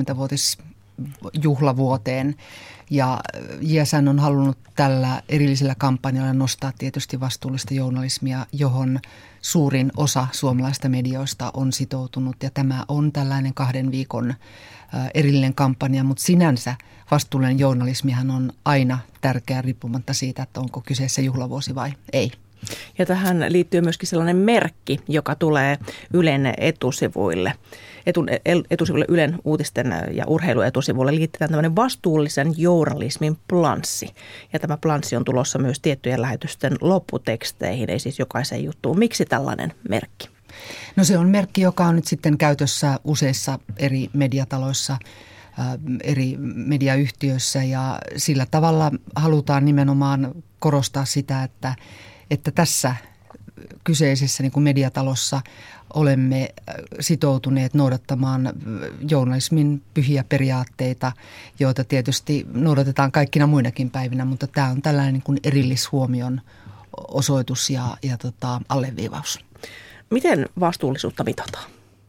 viisikymmentävuotisjuhlavuoteen ja J S N on halunnut tällä erillisellä kampanjalla nostaa tietysti vastuullista journalismia, johon suurin osa suomalaista medioista on sitoutunut ja tämä on tällainen kahden viikon erillinen kampanja, mutta sinänsä vastuullinen journalismihan on aina tärkeä riippumatta siitä, että onko kyseessä juhlavuosi vai ei. Ja tähän liittyy myöskin sellainen merkki, joka tulee Ylen etusivuille. Etu, etusivuille Ylen uutisten ja urheiluetusivuille liitetään tämmöinen vastuullisen journalismin planssi. Ja tämä planssi on tulossa myös tiettyjen lähetysten lopputeksteihin, ei siis jokaiseen juttuun. Miksi tällainen merkki? No se on merkki, joka on nyt sitten käytössä useissa eri mediataloissa, eri mediayhtiöissä ja sillä tavalla halutaan nimenomaan korostaa sitä, että että tässä kyseisessä niin kuin mediatalossa olemme sitoutuneet noudattamaan journalismin pyhiä periaatteita, joita tietysti noudatetaan kaikkina muinakin päivinä, mutta tämä on tällainen niin kuin erillishuomion osoitus ja, ja tota, alleviivaus. Miten vastuullisuutta mitataan?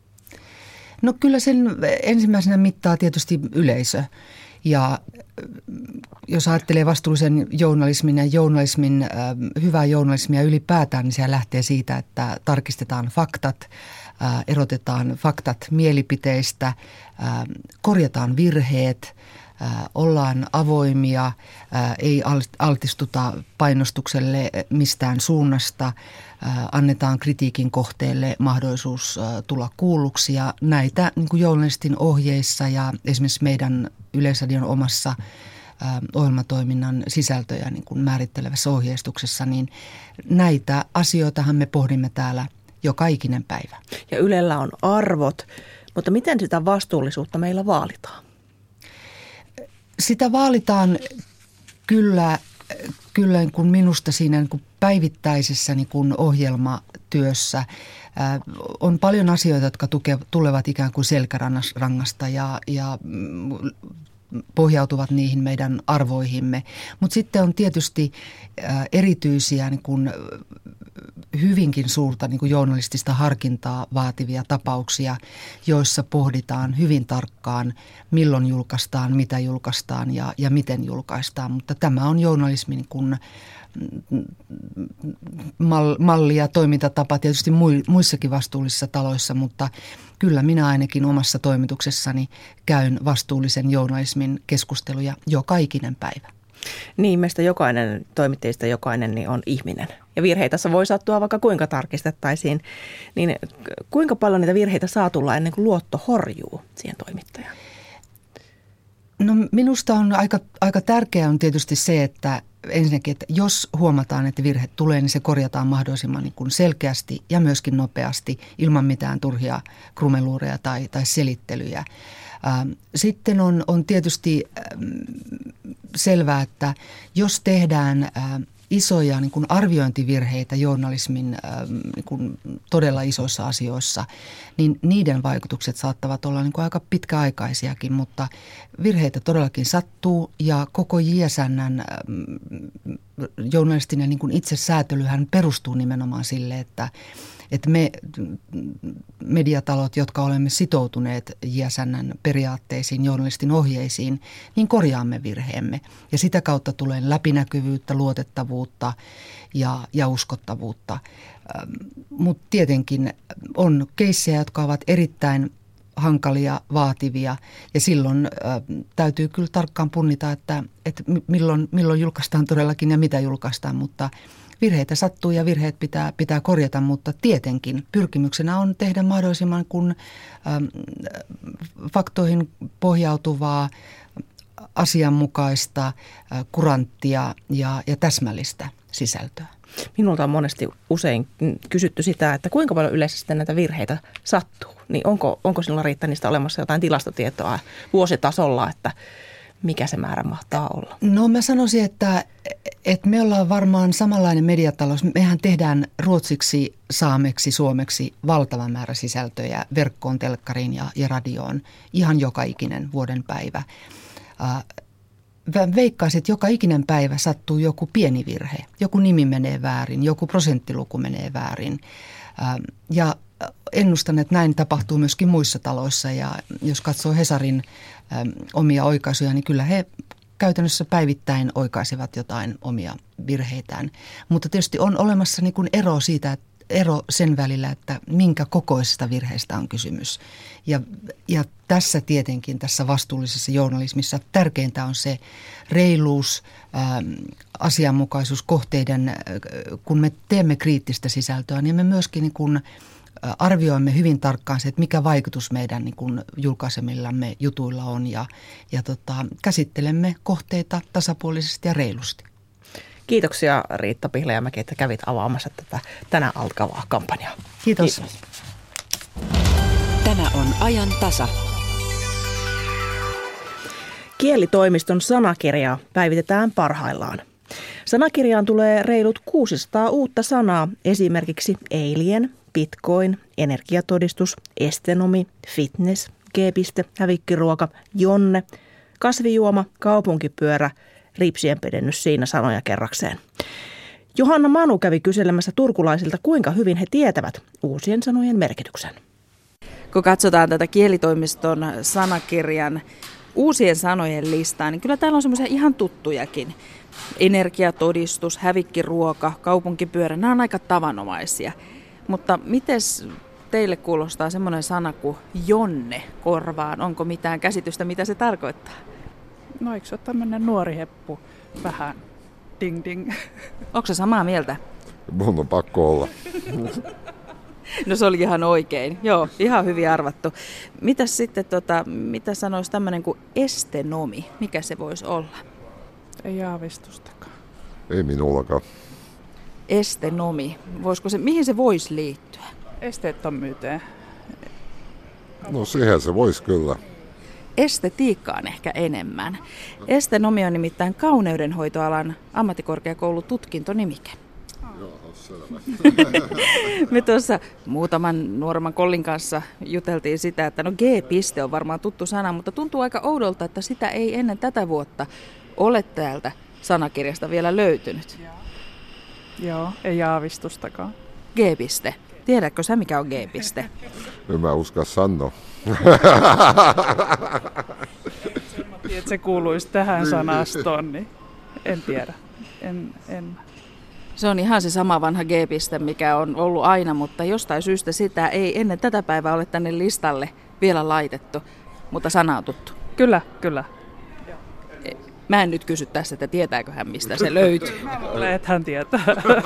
No kyllä sen ensimmäisenä mittaa tietysti yleisö. Ja jos ajattelee vastuullisen journalismin ja journalismin, äh, hyvää journalismia ylipäätään, niin se lähtee siitä, että tarkistetaan faktat, äh, erotetaan faktat mielipiteistä, äh, korjataan virheet, äh, ollaan avoimia, äh, ei altistuta painostukselle mistään suunnasta, äh, annetaan kritiikin kohteelle mahdollisuus äh, tulla kuulluksi ja näitä niin kuin journalistin ohjeissa ja esimerkiksi meidän Yleisradion omassa ä, ohjelmatoiminnan sisältöjä niin kuin määrittelevässä ohjeistuksessa, niin näitä asioitahan me pohdimme täällä joka ikinen päivä. Ja Ylellä on arvot, mutta miten sitä vastuullisuutta meillä vaalitaan? Sitä vaalitaan kyllä, kyllä niin kuin minusta siinä niin kuin päivittäisessä niin kuin ohjelmatyössä. Ä, on paljon asioita, jotka tuke, tulevat ikään kuin selkärangasta ja, ja pohjautuvat niihin meidän arvoihimme. Mutta sitten on tietysti ä, erityisiä niin kuin hyvinkin suurta niin kuin journalistista harkintaa vaativia tapauksia, joissa pohditaan hyvin tarkkaan, milloin julkaistaan, mitä julkaistaan ja, ja miten julkaistaan. Mutta tämä on journalismin niin kuin malli ja toimintatapa tietysti muissakin vastuullisissa taloissa, mutta kyllä minä ainakin omassa toimituksessani käyn vastuullisen journalismin keskusteluja joka ikinen päivä. Niin, meistä jokainen, toimittajista jokainen niin on ihminen. Ja virheitä tässä voi sattua vaikka kuinka tarkistettaisiin. Niin kuinka paljon niitä virheitä saa tulla ennen kuin luotto horjuu siihen toimittajaan? No minusta on aika, aika tärkeää on tietysti se, että ensinnäkin, että jos huomataan, että virhe tulee, niin se korjataan mahdollisimman niin kuin selkeästi ja myöskin nopeasti ilman mitään turhia krumeluureja tai, tai selittelyjä. Sitten on, on tietysti selvää, että jos tehdään isoja niin kuin arviointivirheitä journalismin niin kuin todella isoissa asioissa, niin niiden vaikutukset saattavat olla niin kuin aika pitkäaikaisiakin, mutta virheitä todellakin sattuu ja koko J S N:n journalistinen niin kuin itsesäätelyhän perustuu nimenomaan sille, että että me mediatalot, jotka olemme sitoutuneet J S N:n periaatteisiin, journalistin ohjeisiin, niin korjaamme virheemme. Ja sitä kautta tulee läpinäkyvyyttä, luotettavuutta ja, ja uskottavuutta. Mutta tietenkin on keissejä, jotka ovat erittäin hankalia, vaativia ja silloin ä, täytyy kyllä tarkkaan punnita, että, että milloin, milloin julkaistaan todellakin ja mitä julkaistaan, mutta virheitä sattuu ja virheet pitää, pitää korjata, mutta tietenkin pyrkimyksenä on tehdä mahdollisimman kun ähm, faktoihin pohjautuvaa, asianmukaista, äh, kuranttia ja, ja täsmällistä sisältöä. Minulta on monesti usein kysytty sitä, että kuinka paljon yleensä sitten näitä virheitä sattuu. Niin onko, onko sinulla Riitta niistä olemassa jotain tilastotietoa vuositasolla, että mikä se määrä mahtaa olla? No mä sanoisin, että, että me ollaan varmaan samanlainen mediatalous. Mehän tehdään ruotsiksi, saameksi, suomeksi valtava määrä sisältöjä verkkoon, telkkariin ja, ja radioon ihan joka ikinen vuoden päivä. veikkaisin, että joka ikinen päivä sattuu joku pieni virhe. Joku nimi menee väärin, joku prosenttiluku menee väärin. Ja ennustan, että näin tapahtuu myöskin muissa taloissa. Ja jos katsoo Hesarin omia oikaisuja, niin kyllä he käytännössä päivittäin oikaisevat jotain omia virheitään. Mutta tietysti on olemassa niin kuin ero siitä, että ero sen välillä, että minkä kokoisesta virheestä on kysymys. Ja, ja tässä tietenkin, tässä vastuullisessa journalismissa tärkeintä on se reiluus, ää, asianmukaisuus kohteiden, kun me teemme kriittistä sisältöä, niin me myöskin niin kuin arvioimme hyvin tarkkaan se, että mikä vaikutus meidän niin kuin julkaisemillamme jutuilla on ja, ja tota, käsittelemme kohteita tasapuolisesti ja reilusti. Kiitoksia Riitta Pihlajamäki, että kävit avaamassa tätä tänään alkavaa kampanjaa. Kiitos. Kiitos. Tämä on ajan tasa. Kielitoimiston sanakirjaa päivitetään parhaillaan. Sanakirjaan tulee reilut kuusisataa uutta sanaa, esimerkiksi alien, bitcoin, energiatodistus, estenomi, fitness, G-piste, hävikkiruoka, jonne, kasvijuoma, kaupunkipyörä, ripsien pidennys siinä sanoja kerrakseen. Johanna Manu kävi kyselemässä turkulaisilta, kuinka hyvin he tietävät uusien sanojen merkityksen. Kun katsotaan tätä kielitoimiston sanakirjan uusien sanojen listaa, niin kyllä täällä on semmoisia ihan tuttujakin. Energiatodistus, hävikkiruoka, kaupunkipyörä, nämä on aika tavanomaisia. Mutta mites teille kuulostaa semmoinen sana kuin jonne korvaan? Onko mitään käsitystä, mitä se tarkoittaa? No eikö se ole tämmöinen nuori heppu? Vähän ding ding. Onko se samaa mieltä? Mun on pakko olla. No se oli ihan oikein. Joo, ihan hyvin arvattu. Mitäs sitten, tota, mitä sanoisi tämmöinen kuin estenomi? Mikä se voisi olla? Ei aavistustakaan. Ei minullakaan. Estenomi. Voisiko se, mihin se voisi liittyä? Esteettömyyteen. No siihen se voisi kyllä. Estetiikkaan ehkä enemmän. Estenomi on nimittäin kauneudenhoitoalan ammattikorkeakoulututkintonimike. Joo, selvä. Me tuossa muutaman nuoremman kollin kanssa juteltiin sitä, että no G-piste on varmaan tuttu sana, mutta tuntuu aika oudolta, että sitä ei ennen tätä vuotta ole täältä sanakirjasta vielä löytynyt. Joo, Joo ei aavistustakaan. G-piste. Tiedätkö sä, mikä on G-piste? En mä uska sanoa. Että se kuuluisi tähän sanastoon, niin en tiedä. En, en. Se on ihan se sama vanha G-piste, mikä on ollut aina, mutta jostain syystä sitä ei ennen tätä päivää ole tänne listalle vielä laitettu, mutta sana on tuttu. Kyllä, kyllä. Mä en nyt kysy tässä, että tietääkö hän, mistä se löytyy. Mä luulen, että hän tietää.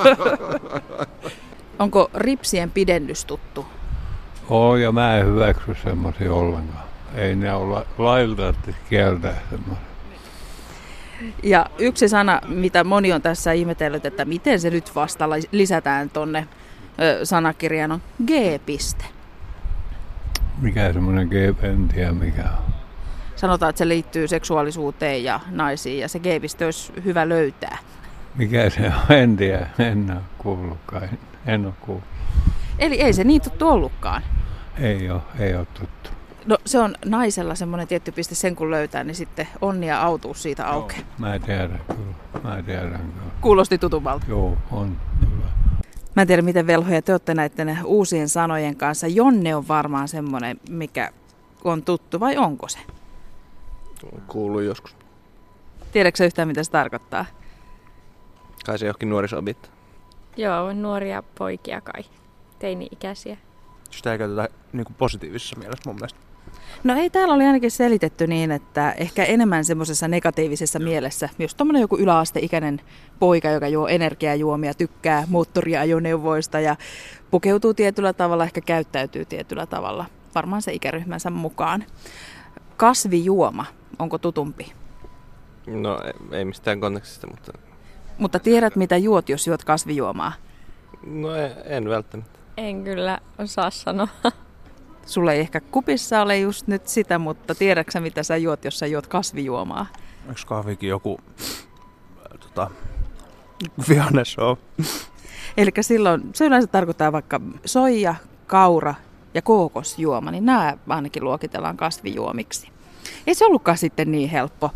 Onko ripsien pidennys tuttu? Oo, ja mä en hyväksy semmoisia ollenkaan. Ei ne ole lailta, että kieltää semmoisia. Ja yksi sana, mitä moni on tässä ihmetellyt, että miten se nyt vasta lisätään tonne ö, sanakirjaan, on G-piste. Mikä semmoinen G, en tiedä mikä on. Sanotaan, että se liittyy seksuaalisuuteen ja naisiin, ja se G-piste olisi hyvä löytää. Mikä se on? En tiedä, en ole kuullutkaan. En ole kuullut. Eli ei se niin tuttu ollutkaan? Ei ole, ei ole tuttu. No se on naisella semmoinen tietty piste, sen kun löytää, niin sitten onni autuus siitä aukeaa. Mä tiedän kyllä, mä tiedän kyllä. Kuulosti tutummalta? Joo, on hyvä. Mä en tiedä, miten velhoja te olette näiden uusien sanojen kanssa. Jonne on varmaan semmoinen, mikä on tuttu, vai onko se? Kuului joskus. Tiedätkö sä yhtään, mitä se tarkoittaa? Kai se johonkin nuorisobittaa. Joo, nuoria poikia kai, teini-ikäisiä. Sitä ei käytetä niin kuin positiivisessa mielessä mun mielestä. No ei, täällä oli ainakin selitetty niin, että ehkä enemmän semmoisessa negatiivisessa mielessä. Myös tommoinen joku yläasteikäinen poika, joka juo energiajuomia, tykkää moottoriajoneuvoista ja pukeutuu tietyllä tavalla, ehkä käyttäytyy tietyllä tavalla. Varmaan se ikäryhmänsä mukaan. Kasvijuoma, onko tutumpi? No ei mistään kontekstista, mutta... Mutta tiedät, mitä juot, jos juot kasvijuomaa? No en, en välttämättä. En kyllä osaa sanoa. Sulla ei ehkä kupissa ole just nyt sitä, mutta tiedätkö mitä sä juot, jos sä juot kasvijuomaa? Onko kahvikin joku tota, vihanneshow? Eli silloin se yleensä tarkoittaa vaikka soija, kaura ja kookosjuoma, niin nämä ainakin luokitellaan kasvijuomiksi. Ei se ollutkaan sitten niin helppo.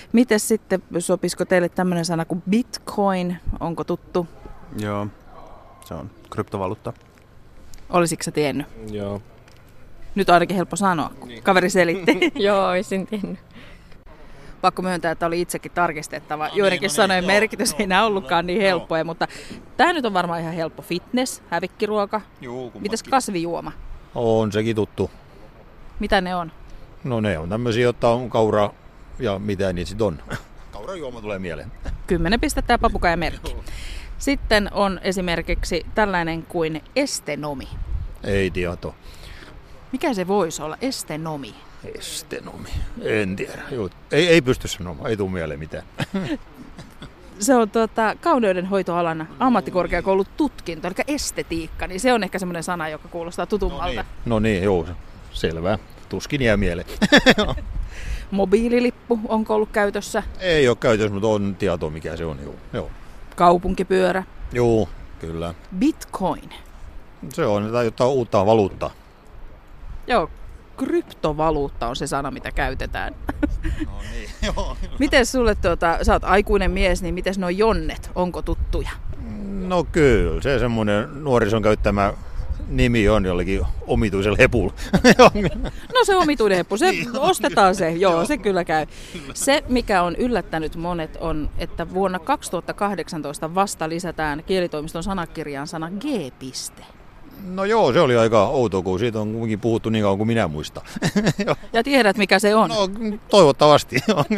Mites sitten, sopisiko teille tämmöinen sana kuin Bitcoin? Onko tuttu? Joo, se on kryptovaluutta. Olisitko sä tiennyt? Joo. Nyt on ainakin helppo sanoa, kun kaveri selitti. Joo, olisin tiennyt. Pakko myöntää, että oli itsekin tarkistettava. No, joidenkin niin, no sanojen niin, merkitys ei enää ollutkaan niin helppoja, mutta tämä nyt on varmaan ihan helppo. Fitness, hävikkiruoka. Juu, mitäs kasvijuoma? On sekin tuttu. Mitä ne on? No ne on tämmöisiä, jotta on kaura ja mitä niitä sitten on. Kaurajuoma tulee mieleen. Kymmenen pistettä ja papukaijamerkki. Sitten on esimerkiksi tällainen kuin estenomi. Ei tieto. Mikä se voisi olla? Estenomi. Estenomi. En tiedä. Ei, ei pysty sanomaan. Ei tule mieleen mitään. Se on tuota, kauneudenhoitoalana ammattikorkeakoulututkinto, eli estetiikka. Niin se on ehkä semmoinen sana, joka kuulostaa tutummalta. No niin, no niin joo. Selvä. Tuskin jää mieleen. Mobiililippu, onko ollut käytössä? Ei ole käytössä, mutta on tietoa mikä se on. Joo. Joo. Kaupunkipyörä? Joo, kyllä. Bitcoin? Se on jotain uutta valuuttaa. Joo, kryptovaluutta on se sana, mitä käytetään. No niin, joo. Miten sulle, tuota, sä oot aikuinen mies, niin miten nuo jonnet, onko tuttuja? No kyllä, se semmoinen nuorison käyttämä nimi on jollakin omituisella hepulla. No se omituinen heppu, se ostetaan se, joo, se kyllä käy. Se, mikä on yllättänyt monet, on, että vuonna kaksituhattakahdeksantoista vasta lisätään kielitoimiston sanakirjaan sana G-piste. No joo, se oli aika outo, kun siitä on kuitenkin puhuttu niin kauan kuin minä muistan. Ja tiedät, mikä se on? No toivottavasti.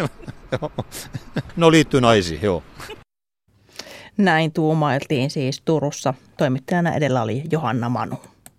No liittyy naisiin, joo. Näin tuumailtiin siis Turussa. Toimittajana edellä oli Johanna Manu.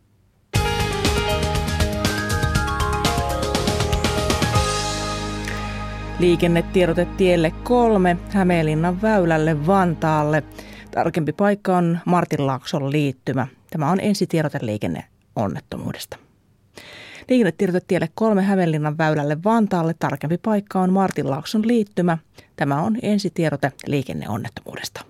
Liikennetiedote tielle kolme Hämeenlinnan väylälle Vantaalle. Tarkempi paikka on Martinlaakson liittymä. Tämä on ensitiedote liikenneonnettomuudesta. Liikennetiedote tielle kolme Hämeenlinnan väylälle Vantaalle. Tarkempi paikka on Martinlaakson liittymä. Tämä on ensitiedote liikenneonnettomuudesta.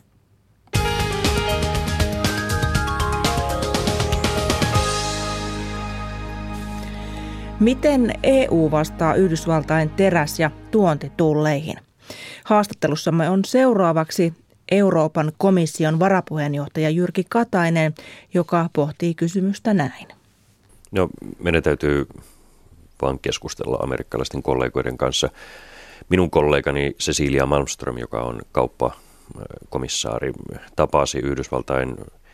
Miten E U vastaa Yhdysvaltain teräs- ja tuontitulleihin? Haastattelussamme on seuraavaksi Euroopan komission varapuheenjohtaja Jyrki Katainen, joka pohtii kysymystä näin. No, meidän täytyy vaan keskustella amerikkalaisten kollegoiden kanssa. Minun kollegani Cecilia Malmström, joka on kauppakomissaari, tapasi Yhdysvaltain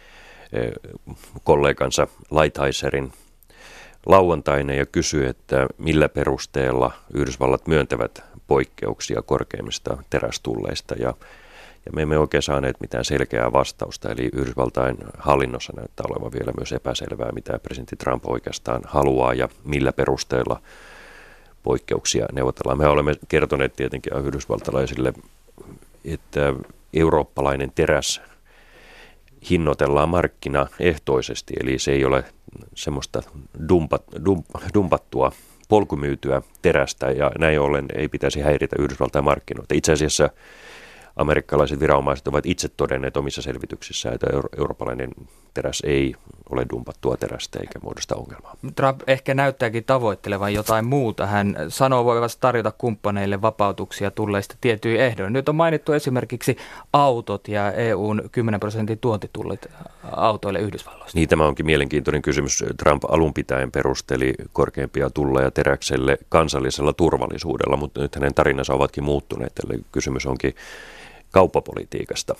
kollegansa Lighthizzerin lauantaina ja kysyi, että millä perusteella Yhdysvallat myöntävät poikkeuksia korkeimmista terästulleista. Ja, ja me emme oikein saaneet mitään selkeää vastausta, eli Yhdysvaltain hallinnossa näyttää olevan vielä myös epäselvää, mitä presidentti Trump oikeastaan haluaa ja millä perusteella poikkeuksia neuvotellaan. Me olemme kertoneet tietenkin yhdysvaltalaisille, että eurooppalainen teräs hinnoitellaan markkinaehtoisesti, eli se ei ole semmoista dumpat, dump, dumpattua polkumyytyä terästä, ja näin ollen ei pitäisi häiritä Yhdysvaltain markkinoita. Itse asiassa amerikkalaiset viranomaiset ovat itse todenneet omissa selvityksissään, että euro- eurooppalainen teräs ei ole dumpattua terästä eikä muodosta ongelmaa. Trump ehkä näyttääkin tavoittelevan jotain muuta. Hän sanoo voivansa tarjota kumppaneille vapautuksia tulleista tietyin ehdoin. Nyt on mainittu esimerkiksi autot ja E U:n kymmenen prosentin tuontitullit autoille Yhdysvalloista. Niin, tämä onkin mielenkiintoinen kysymys. Trump alun pitäen perusteli korkeampia tulleja teräkselle kansallisella turvallisuudella, mutta nyt hänen tarinansa ovatkin muuttuneet. Eli kysymys onkin kauppapolitiikasta.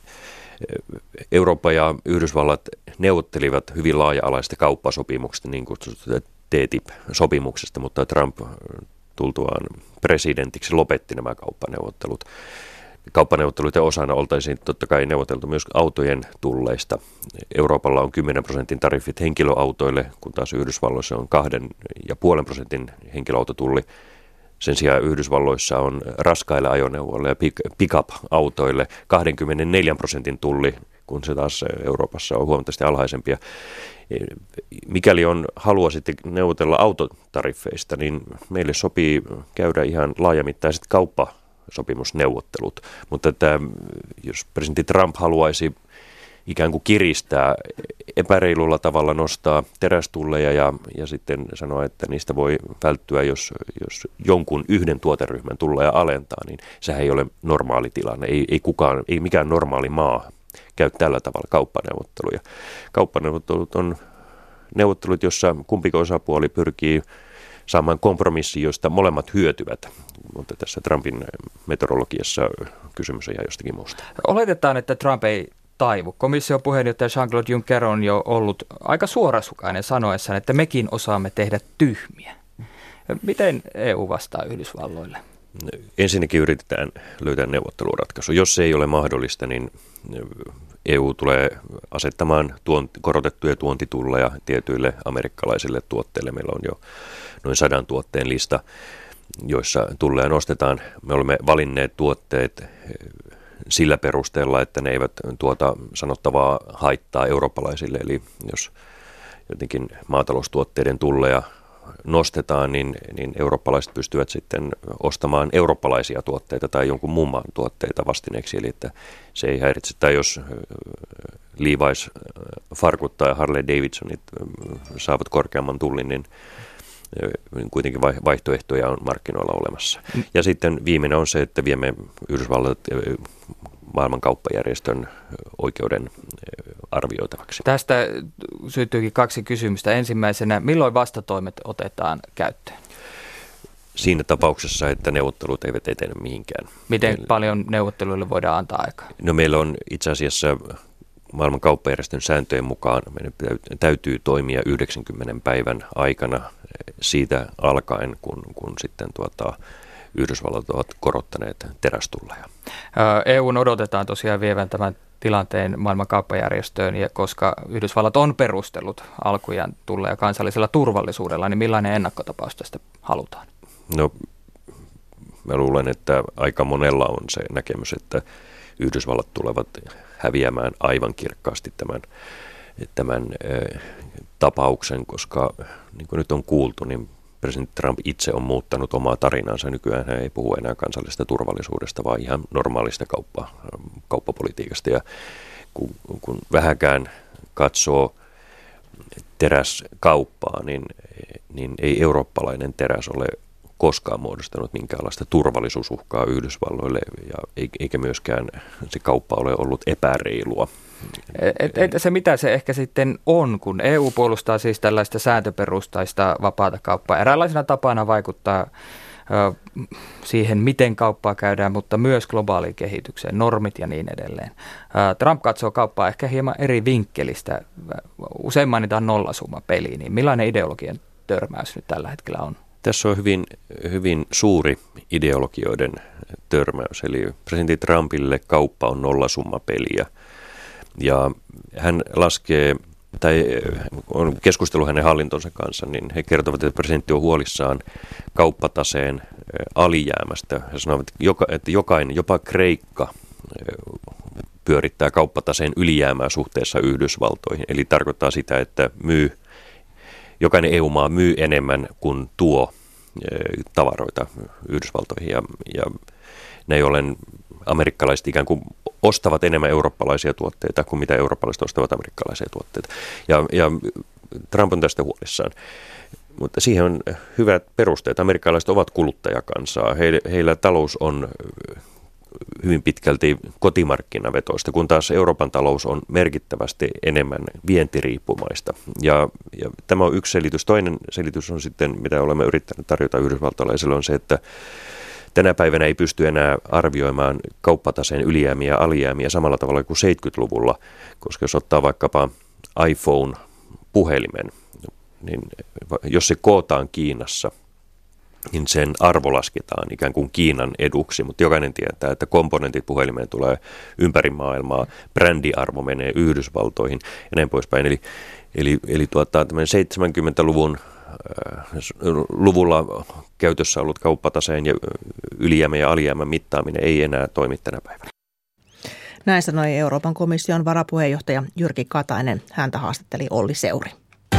Eurooppa ja Yhdysvallat neuvottelivat hyvin laaja-alaista kauppasopimuksesta, niin kutsutusta T T I P-sopimuksesta, mutta Trump tultuaan presidentiksi lopetti nämä kauppaneuvottelut. Kauppaneuvotteluiden osana oltaisiin totta kai neuvoteltu myös autojen tulleista. Euroopalla on kymmenen prosentin tariffit henkilöautoille, kun taas Yhdysvalloissa on kahden ja puolen prosentin henkilöautotulli. Sen sijaan Yhdysvalloissa on raskaille ajoneuvoille ja pick-up-autoille kaksikymmentäneljä prosentin tulli, kun se taas Euroopassa on huomattavasti alhaisempia. Mikäli on halua sitten neuvotella autotariffeista, niin meille sopii käydä ihan laajamittaiset kauppasopimusneuvottelut. Mutta että jos presidentti Trump haluaisi ikään kuin kiristää epäreilulla tavalla, nostaa terästulleja ja, ja sitten sanoa, että niistä voi välttyä, jos, jos jonkun yhden tuoteryhmän tulleja alentaa, niin sehän ei ole normaali tilanne. Ei, ei, kukaan, ei mikään normaali maa käy tällä tavalla kauppaneuvotteluja. Kauppaneuvottelut on neuvottelut, jossa kumpikin osapuoli pyrkii saamaan kompromissi, josta molemmat hyötyvät. Mutta tässä Trumpin meteorologiassa kysymys on ihan jostakin muusta. Oletetaan, että Trump ei taivu. Komission puheenjohtaja Jean-Claude Juncker on jo ollut aika suorasukainen sanoessaan, että mekin osaamme tehdä tyhmiä. Miten E U vastaa Yhdysvalloille? Ensinnäkin yritetään löytää neuvotteluratkaisu. Jos se ei ole mahdollista, niin E U tulee asettamaan tuonti, korotettuja tuontitulleja tietyille amerikkalaisille tuotteille. Meillä on jo noin sadan tuotteen lista, joissa tulleja nostetaan. Me olemme valinneet tuotteet sillä perusteella, että ne eivät tuota sanottavaa haittaa eurooppalaisille. Eli jos jotenkin maataloustuotteiden tulleja nostetaan, niin, niin eurooppalaiset pystyvät sitten ostamaan eurooppalaisia tuotteita tai jonkun muun maan tuotteita vastineeksi. Eli että se ei häiritse. Tai jos Levi's farkut tai Harley Davidsonit saavat korkeamman tullin, niin kuitenkin vaihtoehtoja on markkinoilla olemassa. Mm. Ja sitten viimeinen on se, että viemme Yhdysvallat maailman kauppajärjestön oikeuden arvioitavaksi. Tästä syntyykin kaksi kysymystä. Ensimmäisenä, milloin vastatoimet otetaan käyttöön? Siinä tapauksessa, että neuvottelut eivät etene mihinkään. Miten meillä, paljon neuvotteluille voidaan antaa aikaa? No meillä on itse asiassa maailman kauppajärjestön sääntöjen mukaan meidän täytyy toimia yhdeksänkymmentä päivän aikana siitä alkaen, kun, kun sitten tuota, Yhdysvallat ovat korottaneet terästulleja. E U:n odotetaan tosiaan vievän tämän tilanteen maailman kauppajärjestöön, ja koska Yhdysvallat on perustellut alkujaan tulleja kansallisella turvallisuudella, niin millainen ennakkotapaus tästä halutaan? No, mä luulen, että aika monella on se näkemys, että Yhdysvallat tulevat häviämään aivan kirkkaasti tämän, tämän äh, tapauksen, koska niin kuin nyt on kuultu, niin presidentti Trump itse on muuttanut omaa tarinansa. Nykyään hän ei puhu enää kansallisesta turvallisuudesta, vaan ihan normaalista kauppa, kauppapolitiikasta. Ja kun, kun vähänkään katsoo teräskauppaa, niin, niin ei eurooppalainen teräs ole koskaan muodostanut minkäänlaista turvallisuusuhkaa Yhdysvalloille, ja eikä myöskään se kauppa ole ollut epäreilua. Entä se mitä se ehkä sitten on, kun E U puolustaa siis tällaista sääntöperustaista vapaata kauppaa eräänlaisena tapana vaikuttaa ö, siihen, miten kauppaa käydään, mutta myös globaaliin kehitykseen, normit ja niin edelleen. Ö, Trump katsoo kauppaa ehkä hieman eri vinkkelistä. Usein mainitaan nollasumma peli, niin millainen ideologian törmäys nyt tällä hetkellä on? Tässä on hyvin, hyvin suuri ideologioiden törmäys, eli presidentti Trumpille kauppa on nollasummapeliä. Ja hän laskee, tai on keskustelu hänen hallintonsa kanssa, niin he kertovat, että presidentti on huolissaan kauppataseen alijäämästä. He sanovat, että jokainen, jopa Kreikka pyörittää kauppataseen ylijäämää suhteessa Yhdysvaltoihin. Eli tarkoittaa sitä, että myy, jokainen E U-maa myy enemmän kuin tuo tavaroita Yhdysvaltoihin. Ja, ja näin ollen amerikkalaiset ikään kuin ostavat enemmän eurooppalaisia tuotteita kuin mitä eurooppalaiset ostavat amerikkalaisia tuotteita. Ja, ja Trump on tästä huolissaan. Mutta siihen on hyvät perusteet. Amerikkalaiset ovat kuluttajakansaa. Heillä, heillä talous on hyvin pitkälti kotimarkkinavetoista, kun taas Euroopan talous on merkittävästi enemmän vientiriippumaista. Ja, ja tämä on yksi selitys. Toinen selitys on sitten, mitä olemme yrittäneet tarjota yhdysvaltalaisille, on se, että tänä päivänä ei pysty enää arvioimaan kauppataseen ylijäämiä ja alijäämiä samalla tavalla kuin seitsemänkymmentäluvulla, koska jos ottaa vaikkapa iPhone-puhelimen, niin jos se kootaan Kiinassa, niin sen arvo lasketaan ikään kuin Kiinan eduksi, mutta jokainen tietää, että komponentit puhelimeen tulee ympäri maailmaa, brändiarvo menee Yhdysvaltoihin ja näin poispäin. Eli, eli, eli tuota, tämän seitsemänkymmentäluvun luvulla käytössä ollut kauppataseen ja ylijäämän ja alijäämän mittaaminen ei enää toimi tänä päivänä. Näin sanoi Euroopan komission varapuheenjohtaja Jyrki Katainen. Häntä haastatteli Olli Seuri.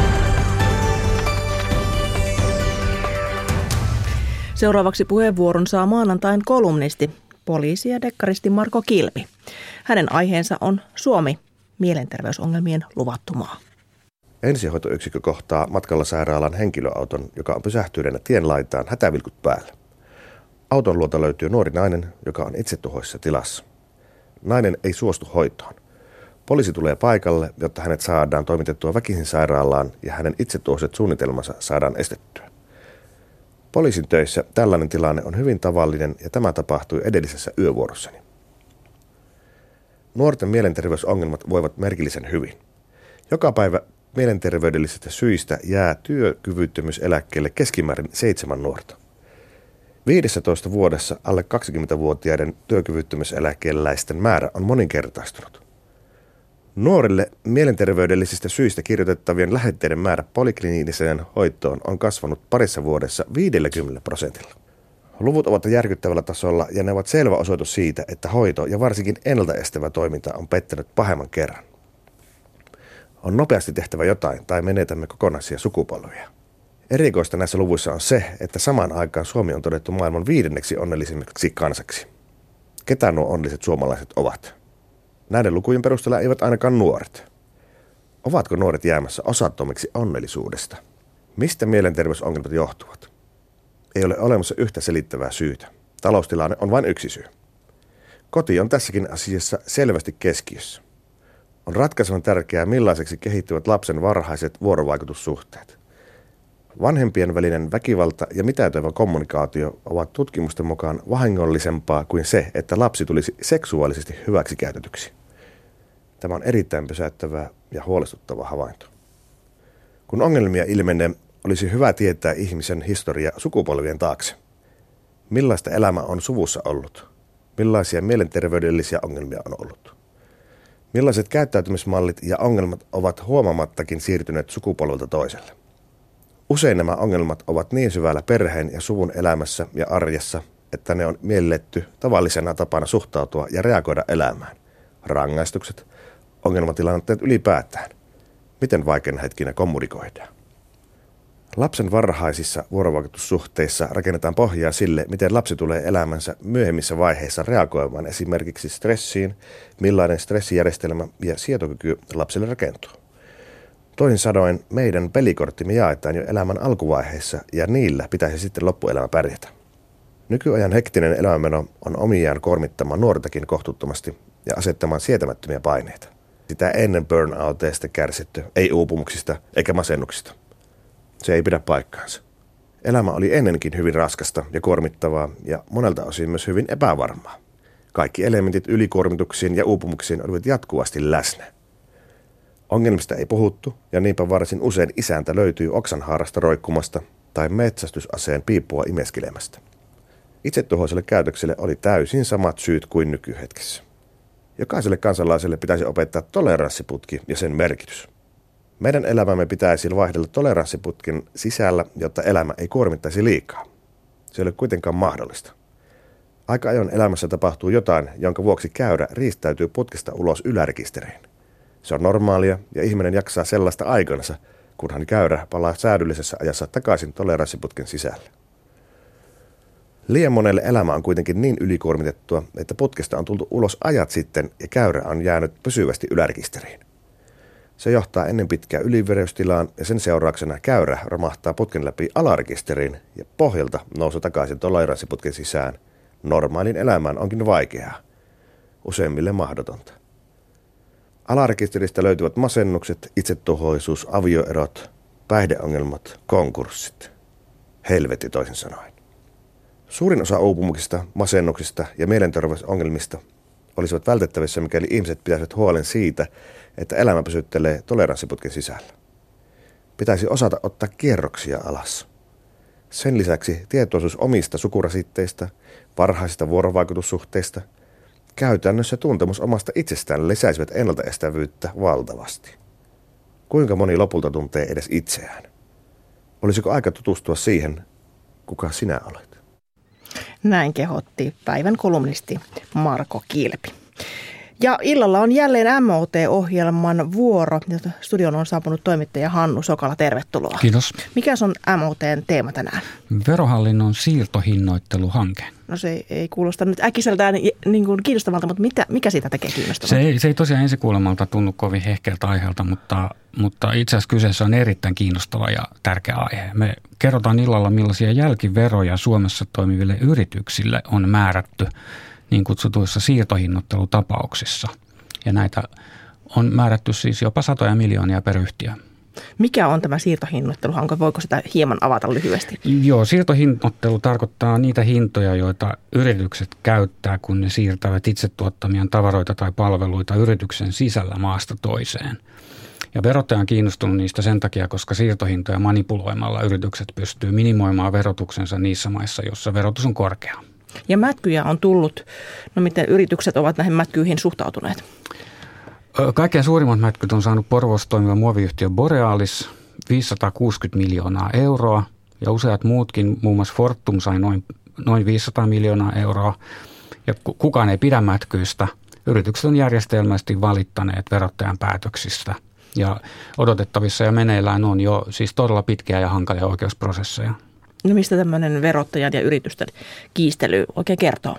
Seuraavaksi puheenvuoron saa maanantain kolumnisti, poliisi ja dekkaristi Marko Kilpi. Hänen aiheensa on Suomi, mielenterveysongelmien luvattu maa. Ensihoitoyksikkö kohtaa matkalla sairaalan henkilöauton, joka on pysähtyneenä tien laitaan hätävilkut päällä. Auton luota löytyy nuori nainen, joka on itsetuhoisessa tilassa. Nainen ei suostu hoitoon. Poliisi tulee paikalle, jotta hänet saadaan toimitettua väkisin sairaalaan ja hänen itsetuhoiset suunnitelmansa saadaan estettyä. Poliisin töissä tällainen tilanne on hyvin tavallinen ja tämä tapahtui edellisessä yövuorossani. Nuorten mielenterveysongelmat voivat merkillisen hyvin. Joka päivä mielenterveydellisistä syistä jää työkyvyttömyyseläkkeelle keskimäärin seitsemän nuorta. viidessätoista vuodessa alle kaksikymmentävuotiaiden työkyvyttömyyseläkeläisten määrä on moninkertaistunut. Nuorille mielenterveydellisistä syistä kirjoitettavien lähetteiden määrä polikliiniseen hoitoon on kasvanut parissa vuodessa viidelläkymmenellä prosentilla. Luvut ovat järkyttävällä tasolla ja ne ovat selvä osoitus siitä, että hoito ja varsinkin ennaltaestävä toiminta on pettänyt pahemman kerran. On nopeasti tehtävä jotain tai menetämme kokonaisia sukupolvia. Erikoista näissä luvuissa on se, että samaan aikaan Suomi on todettu maailman viidenneksi onnellisimmaksi kansaksi. Ketä nuo onnelliset suomalaiset ovat? Näiden lukujen perusteella eivät ainakaan nuoret. Ovatko nuoret jäämässä osattomiksi onnellisuudesta? Mistä mielenterveysongelmat johtuvat? Ei ole olemassa yhtä selittävää syytä. Taloustilanne on vain yksi syy. Koti on tässäkin asiassa selvästi keskiössä. On ratkaisevan tärkeää, millaiseksi kehittyvät lapsen varhaiset vuorovaikutussuhteet. Vanhempien välinen väkivalta ja mitätöivä kommunikaatio ovat tutkimusten mukaan vahingollisempaa kuin se, että lapsi tulisi seksuaalisesti hyväksikäytetyksi. Tämä on erittäin pysäyttävää ja huolestuttava havainto. Kun ongelmia ilmenee, olisi hyvä tietää ihmisen historia sukupolvien taakse. Millaista elämä on suvussa ollut? Millaisia mielenterveydellisiä ongelmia on ollut? Millaiset käyttäytymismallit ja ongelmat ovat huomaamattakin siirtyneet sukupolvelta toiselle? Usein nämä ongelmat ovat niin syvällä perheen ja suvun elämässä ja arjessa, että ne on mielletty tavallisena tapana suhtautua ja reagoida elämään. Rangaistukset, ongelmatilanteet ylipäätään. Miten vaikeina hetkinä kommunikoidaan? Lapsen varhaisissa vuorovaikutussuhteissa rakennetaan pohjaa sille, miten lapsi tulee elämänsä myöhemmissä vaiheissa reagoimaan esimerkiksi stressiin, millainen stressijärjestelmä ja sietokyky lapselle rakentuu. Toisin sanoen, meidän pelikorttimme jaetaan jo elämän alkuvaiheessa ja niillä pitäisi sitten loppuelämä pärjätä. Nykyajan hektinen elämänmeno on omiaan kuormittamaan nuortakin kohtuuttomasti ja asettamaan sietämättömiä paineita. Sitä ennen burnouteista kärsitty, ei uupumuksista eikä masennuksista. Se ei pidä paikkaansa. Elämä oli ennenkin hyvin raskasta ja kuormittavaa ja monelta osin myös hyvin epävarmaa. Kaikki elementit ylikuormituksiin ja uupumuksiin olivat jatkuvasti läsnä. Ongelmista ei puhuttu ja niinpä varsin usein isäntä löytyy oksanhaarasta roikkumasta tai metsästysaseen piippua imeskelemästä. Itsetuhoiselle käytökselle oli täysin samat syyt kuin nykyhetkessä. Jokaiselle kansalaiselle pitäisi opettaa toleranssiputki ja sen merkitys. Meidän elämämme pitäisi vaihdella toleranssiputken sisällä, jotta elämä ei kuormittaisi liikaa. Se ei ole kuitenkaan mahdollista. Aika ajoin elämässä tapahtuu jotain, jonka vuoksi käyrä riistäytyy putkesta ulos ylärekisteriin. Se on normaalia ja ihminen jaksaa sellaista aikansa, kunhan käyrä palaa säädyllisessä ajassa takaisin toleranssiputken sisälle. Liian monelle elämä on kuitenkin niin ylikuormitettua, että putkesta on tultu ulos ajat sitten ja käyrä on jäänyt pysyvästi ylärekisteriin. Se johtaa ennen pitkää ylivireystilaan ja sen seurauksena käyrä romahtaa putken läpi alarekisteriin ja pohjalta nousu takaisin toleranssiputken sisään. Normaalin elämään onkin vaikeaa, useimmille mahdotonta. Alarekisteristä löytyvät masennukset, itsetuhoisuus, avioerot, päihdeongelmat, konkurssit. Helvetti toisin sanoen. Suurin osa uupumuksista, masennuksista ja mielenterveysongelmista olisivat vältettävissä, mikäli ihmiset pitäisivät huolen siitä, että elämä pysyttelee toleranssiputken sisällä. Pitäisi osata ottaa kierroksia alas. Sen lisäksi tietoisuus omista sukurasitteista, varhaisista vuorovaikutussuhteista, käytännössä tuntemus omasta itsestään lisäisivät ennaltaestävyyttä valtavasti. Kuinka moni lopulta tuntee edes itseään? Olisiko aika tutustua siihen, kuka sinä olet? Näin kehotti päivän kolumnisti Marko Kilpi. Ja illalla on jälleen M O T-ohjelman vuoro. Studion on saapunut toimittaja Hannu Sokala. Tervetuloa. Kiitos. Mikä on M O T:n teema tänään? Verohallinnon siirtohinnoitteluhanke. No se ei kuulosta nyt äkiseltään niin kuin kiinnostavalta, mutta mitä, mikä siitä tekee kiinnostavalta? Se ei, se ei tosiaan ensikuulemalta tunnu kovin hehkeältä aiheelta, mutta, mutta itse asiassa kyseessä on erittäin kiinnostava ja tärkeä aihe. Me kerrotaan illalla, millaisia jälkiveroja Suomessa toimiville yrityksille on määrätty niin kutsutuissa siirtohinnoittelutapauksissa. Ja näitä on määrätty siis jopa satoja miljoonia per yhtiö. Mikä on tämä siirtohinnoitteluhanke? Voiko sitä hieman avata lyhyesti? Joo, siirtohinnoittelu tarkoittaa niitä hintoja, joita yritykset käyttää, kun ne siirtävät itse tuottamiaan tavaroita tai palveluita yrityksen sisällä maasta toiseen. Ja verottaja on kiinnostunut niistä sen takia, koska siirtohintoja manipuloimalla yritykset pystyy minimoimaan verotuksensa niissä maissa, joissa verotus on korkea. Ja mätkyjä on tullut. No miten yritykset ovat näihin mätkyihin suhtautuneet? Kaikkein suurimmat mätkyt on saanut Porvoossa toimiva muoviyhtiö Borealis, viisisataakuusikymmentä miljoonaa euroa. Ja useat muutkin, muun muassa Fortum sai noin, noin viisisataa miljoonaa euroa. Ja kukaan ei pidä mätkyistä. Yritykset on järjestelmästi valittaneet verottajan päätöksistä. Ja odotettavissa ja meneillään on jo siis todella pitkiä ja hankalia oikeusprosesseja. No mistä tämmöinen verottajan ja yritysten kiistely oikein kertoo?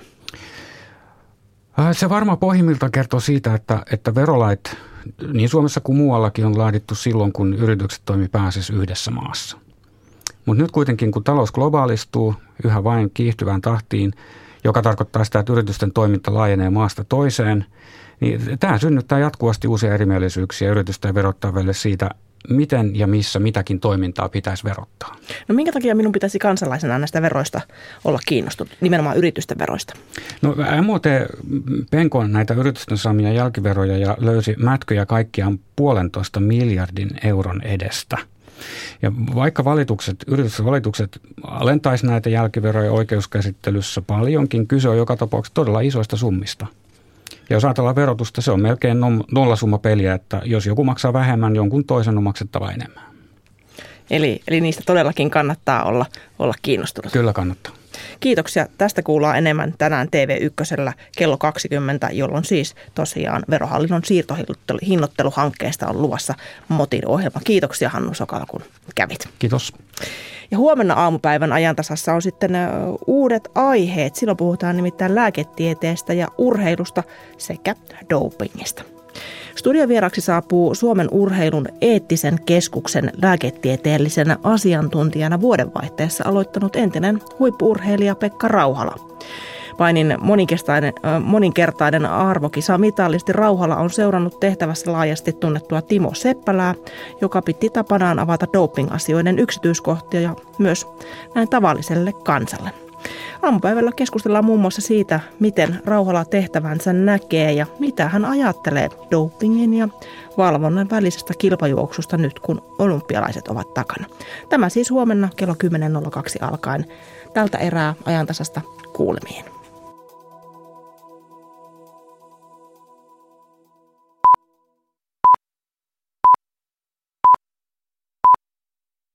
Se varmaan pohjimmiltaan kertoo siitä, että, että verolait niin Suomessa kuin muuallakin on laadittu silloin, kun yritykset toimii pääasiassa yhdessä maassa. Mutta nyt kuitenkin, kun talous globaalistuu yhä vain kiihtyvään tahtiin, joka tarkoittaa sitä, että yritysten toiminta laajenee maasta toiseen, niin tämä synnyttää jatkuvasti uusia erimielisyyksiä yritysten verottajille siitä, miten ja missä mitäkin toimintaa pitäisi verottaa. No minkä takia minun pitäisi kansalaisena näistä veroista olla kiinnostunut, nimenomaan yritysten veroista? No M O T penkoi näitä yritysten saamia jälkiveroja ja löysi mätkyjä kaikkiaan puolentoista miljardin euron edestä. Ja vaikka valitukset, yritysten valitukset alentaisi näitä jälkiveroja oikeuskäsittelyssä paljonkin, kyse on joka tapauksessa todella isoista summista. Ja jos ajatellaan verotusta, se on melkein nollasumma peliä, että jos joku maksaa vähemmän, jonkun toisen on maksettava enemmän. Eli, eli niistä todellakin kannattaa olla, olla kiinnostunut. Kyllä kannattaa. Kiitoksia. Tästä kuullaan enemmän tänään T V yksi kello kaksikymmentä, jolloin siis tosiaan verohallinnon siirtohinnoitteluhankkeesta on luvassa Motin ohjelma. Kiitoksia Hannu Sokala, kun kävit. Kiitos. Ja huomenna aamupäivän ajantasassa on sitten uudet aiheet. Silloin puhutaan nimittäin lääketieteestä ja urheilusta sekä dopingista. Studiovieraksi saapuu Suomen urheilun eettisen keskuksen lääketieteellisenä asiantuntijana vuodenvaihteessa aloittanut entinen huippu-urheilija Pekka Rauhala. Painin moninkertainen arvokisa-mitalisti Rauhala on seurannut tehtävässä laajasti tunnettua Timo Seppälää, joka piti tapanaan avata doping-asioiden yksityiskohtia ja myös näin tavalliselle kansalle. Aamupäivällä keskustellaan muun muassa siitä, miten Rauhala tehtävänsä näkee ja mitä hän ajattelee dopingin ja valvonnan välisestä kilpajuoksusta nyt, kun olympialaiset ovat takana. Tämä siis huomenna kello kymmenen nolla kaksi alkaen. Tältä erää ajantasasta kuulemiin.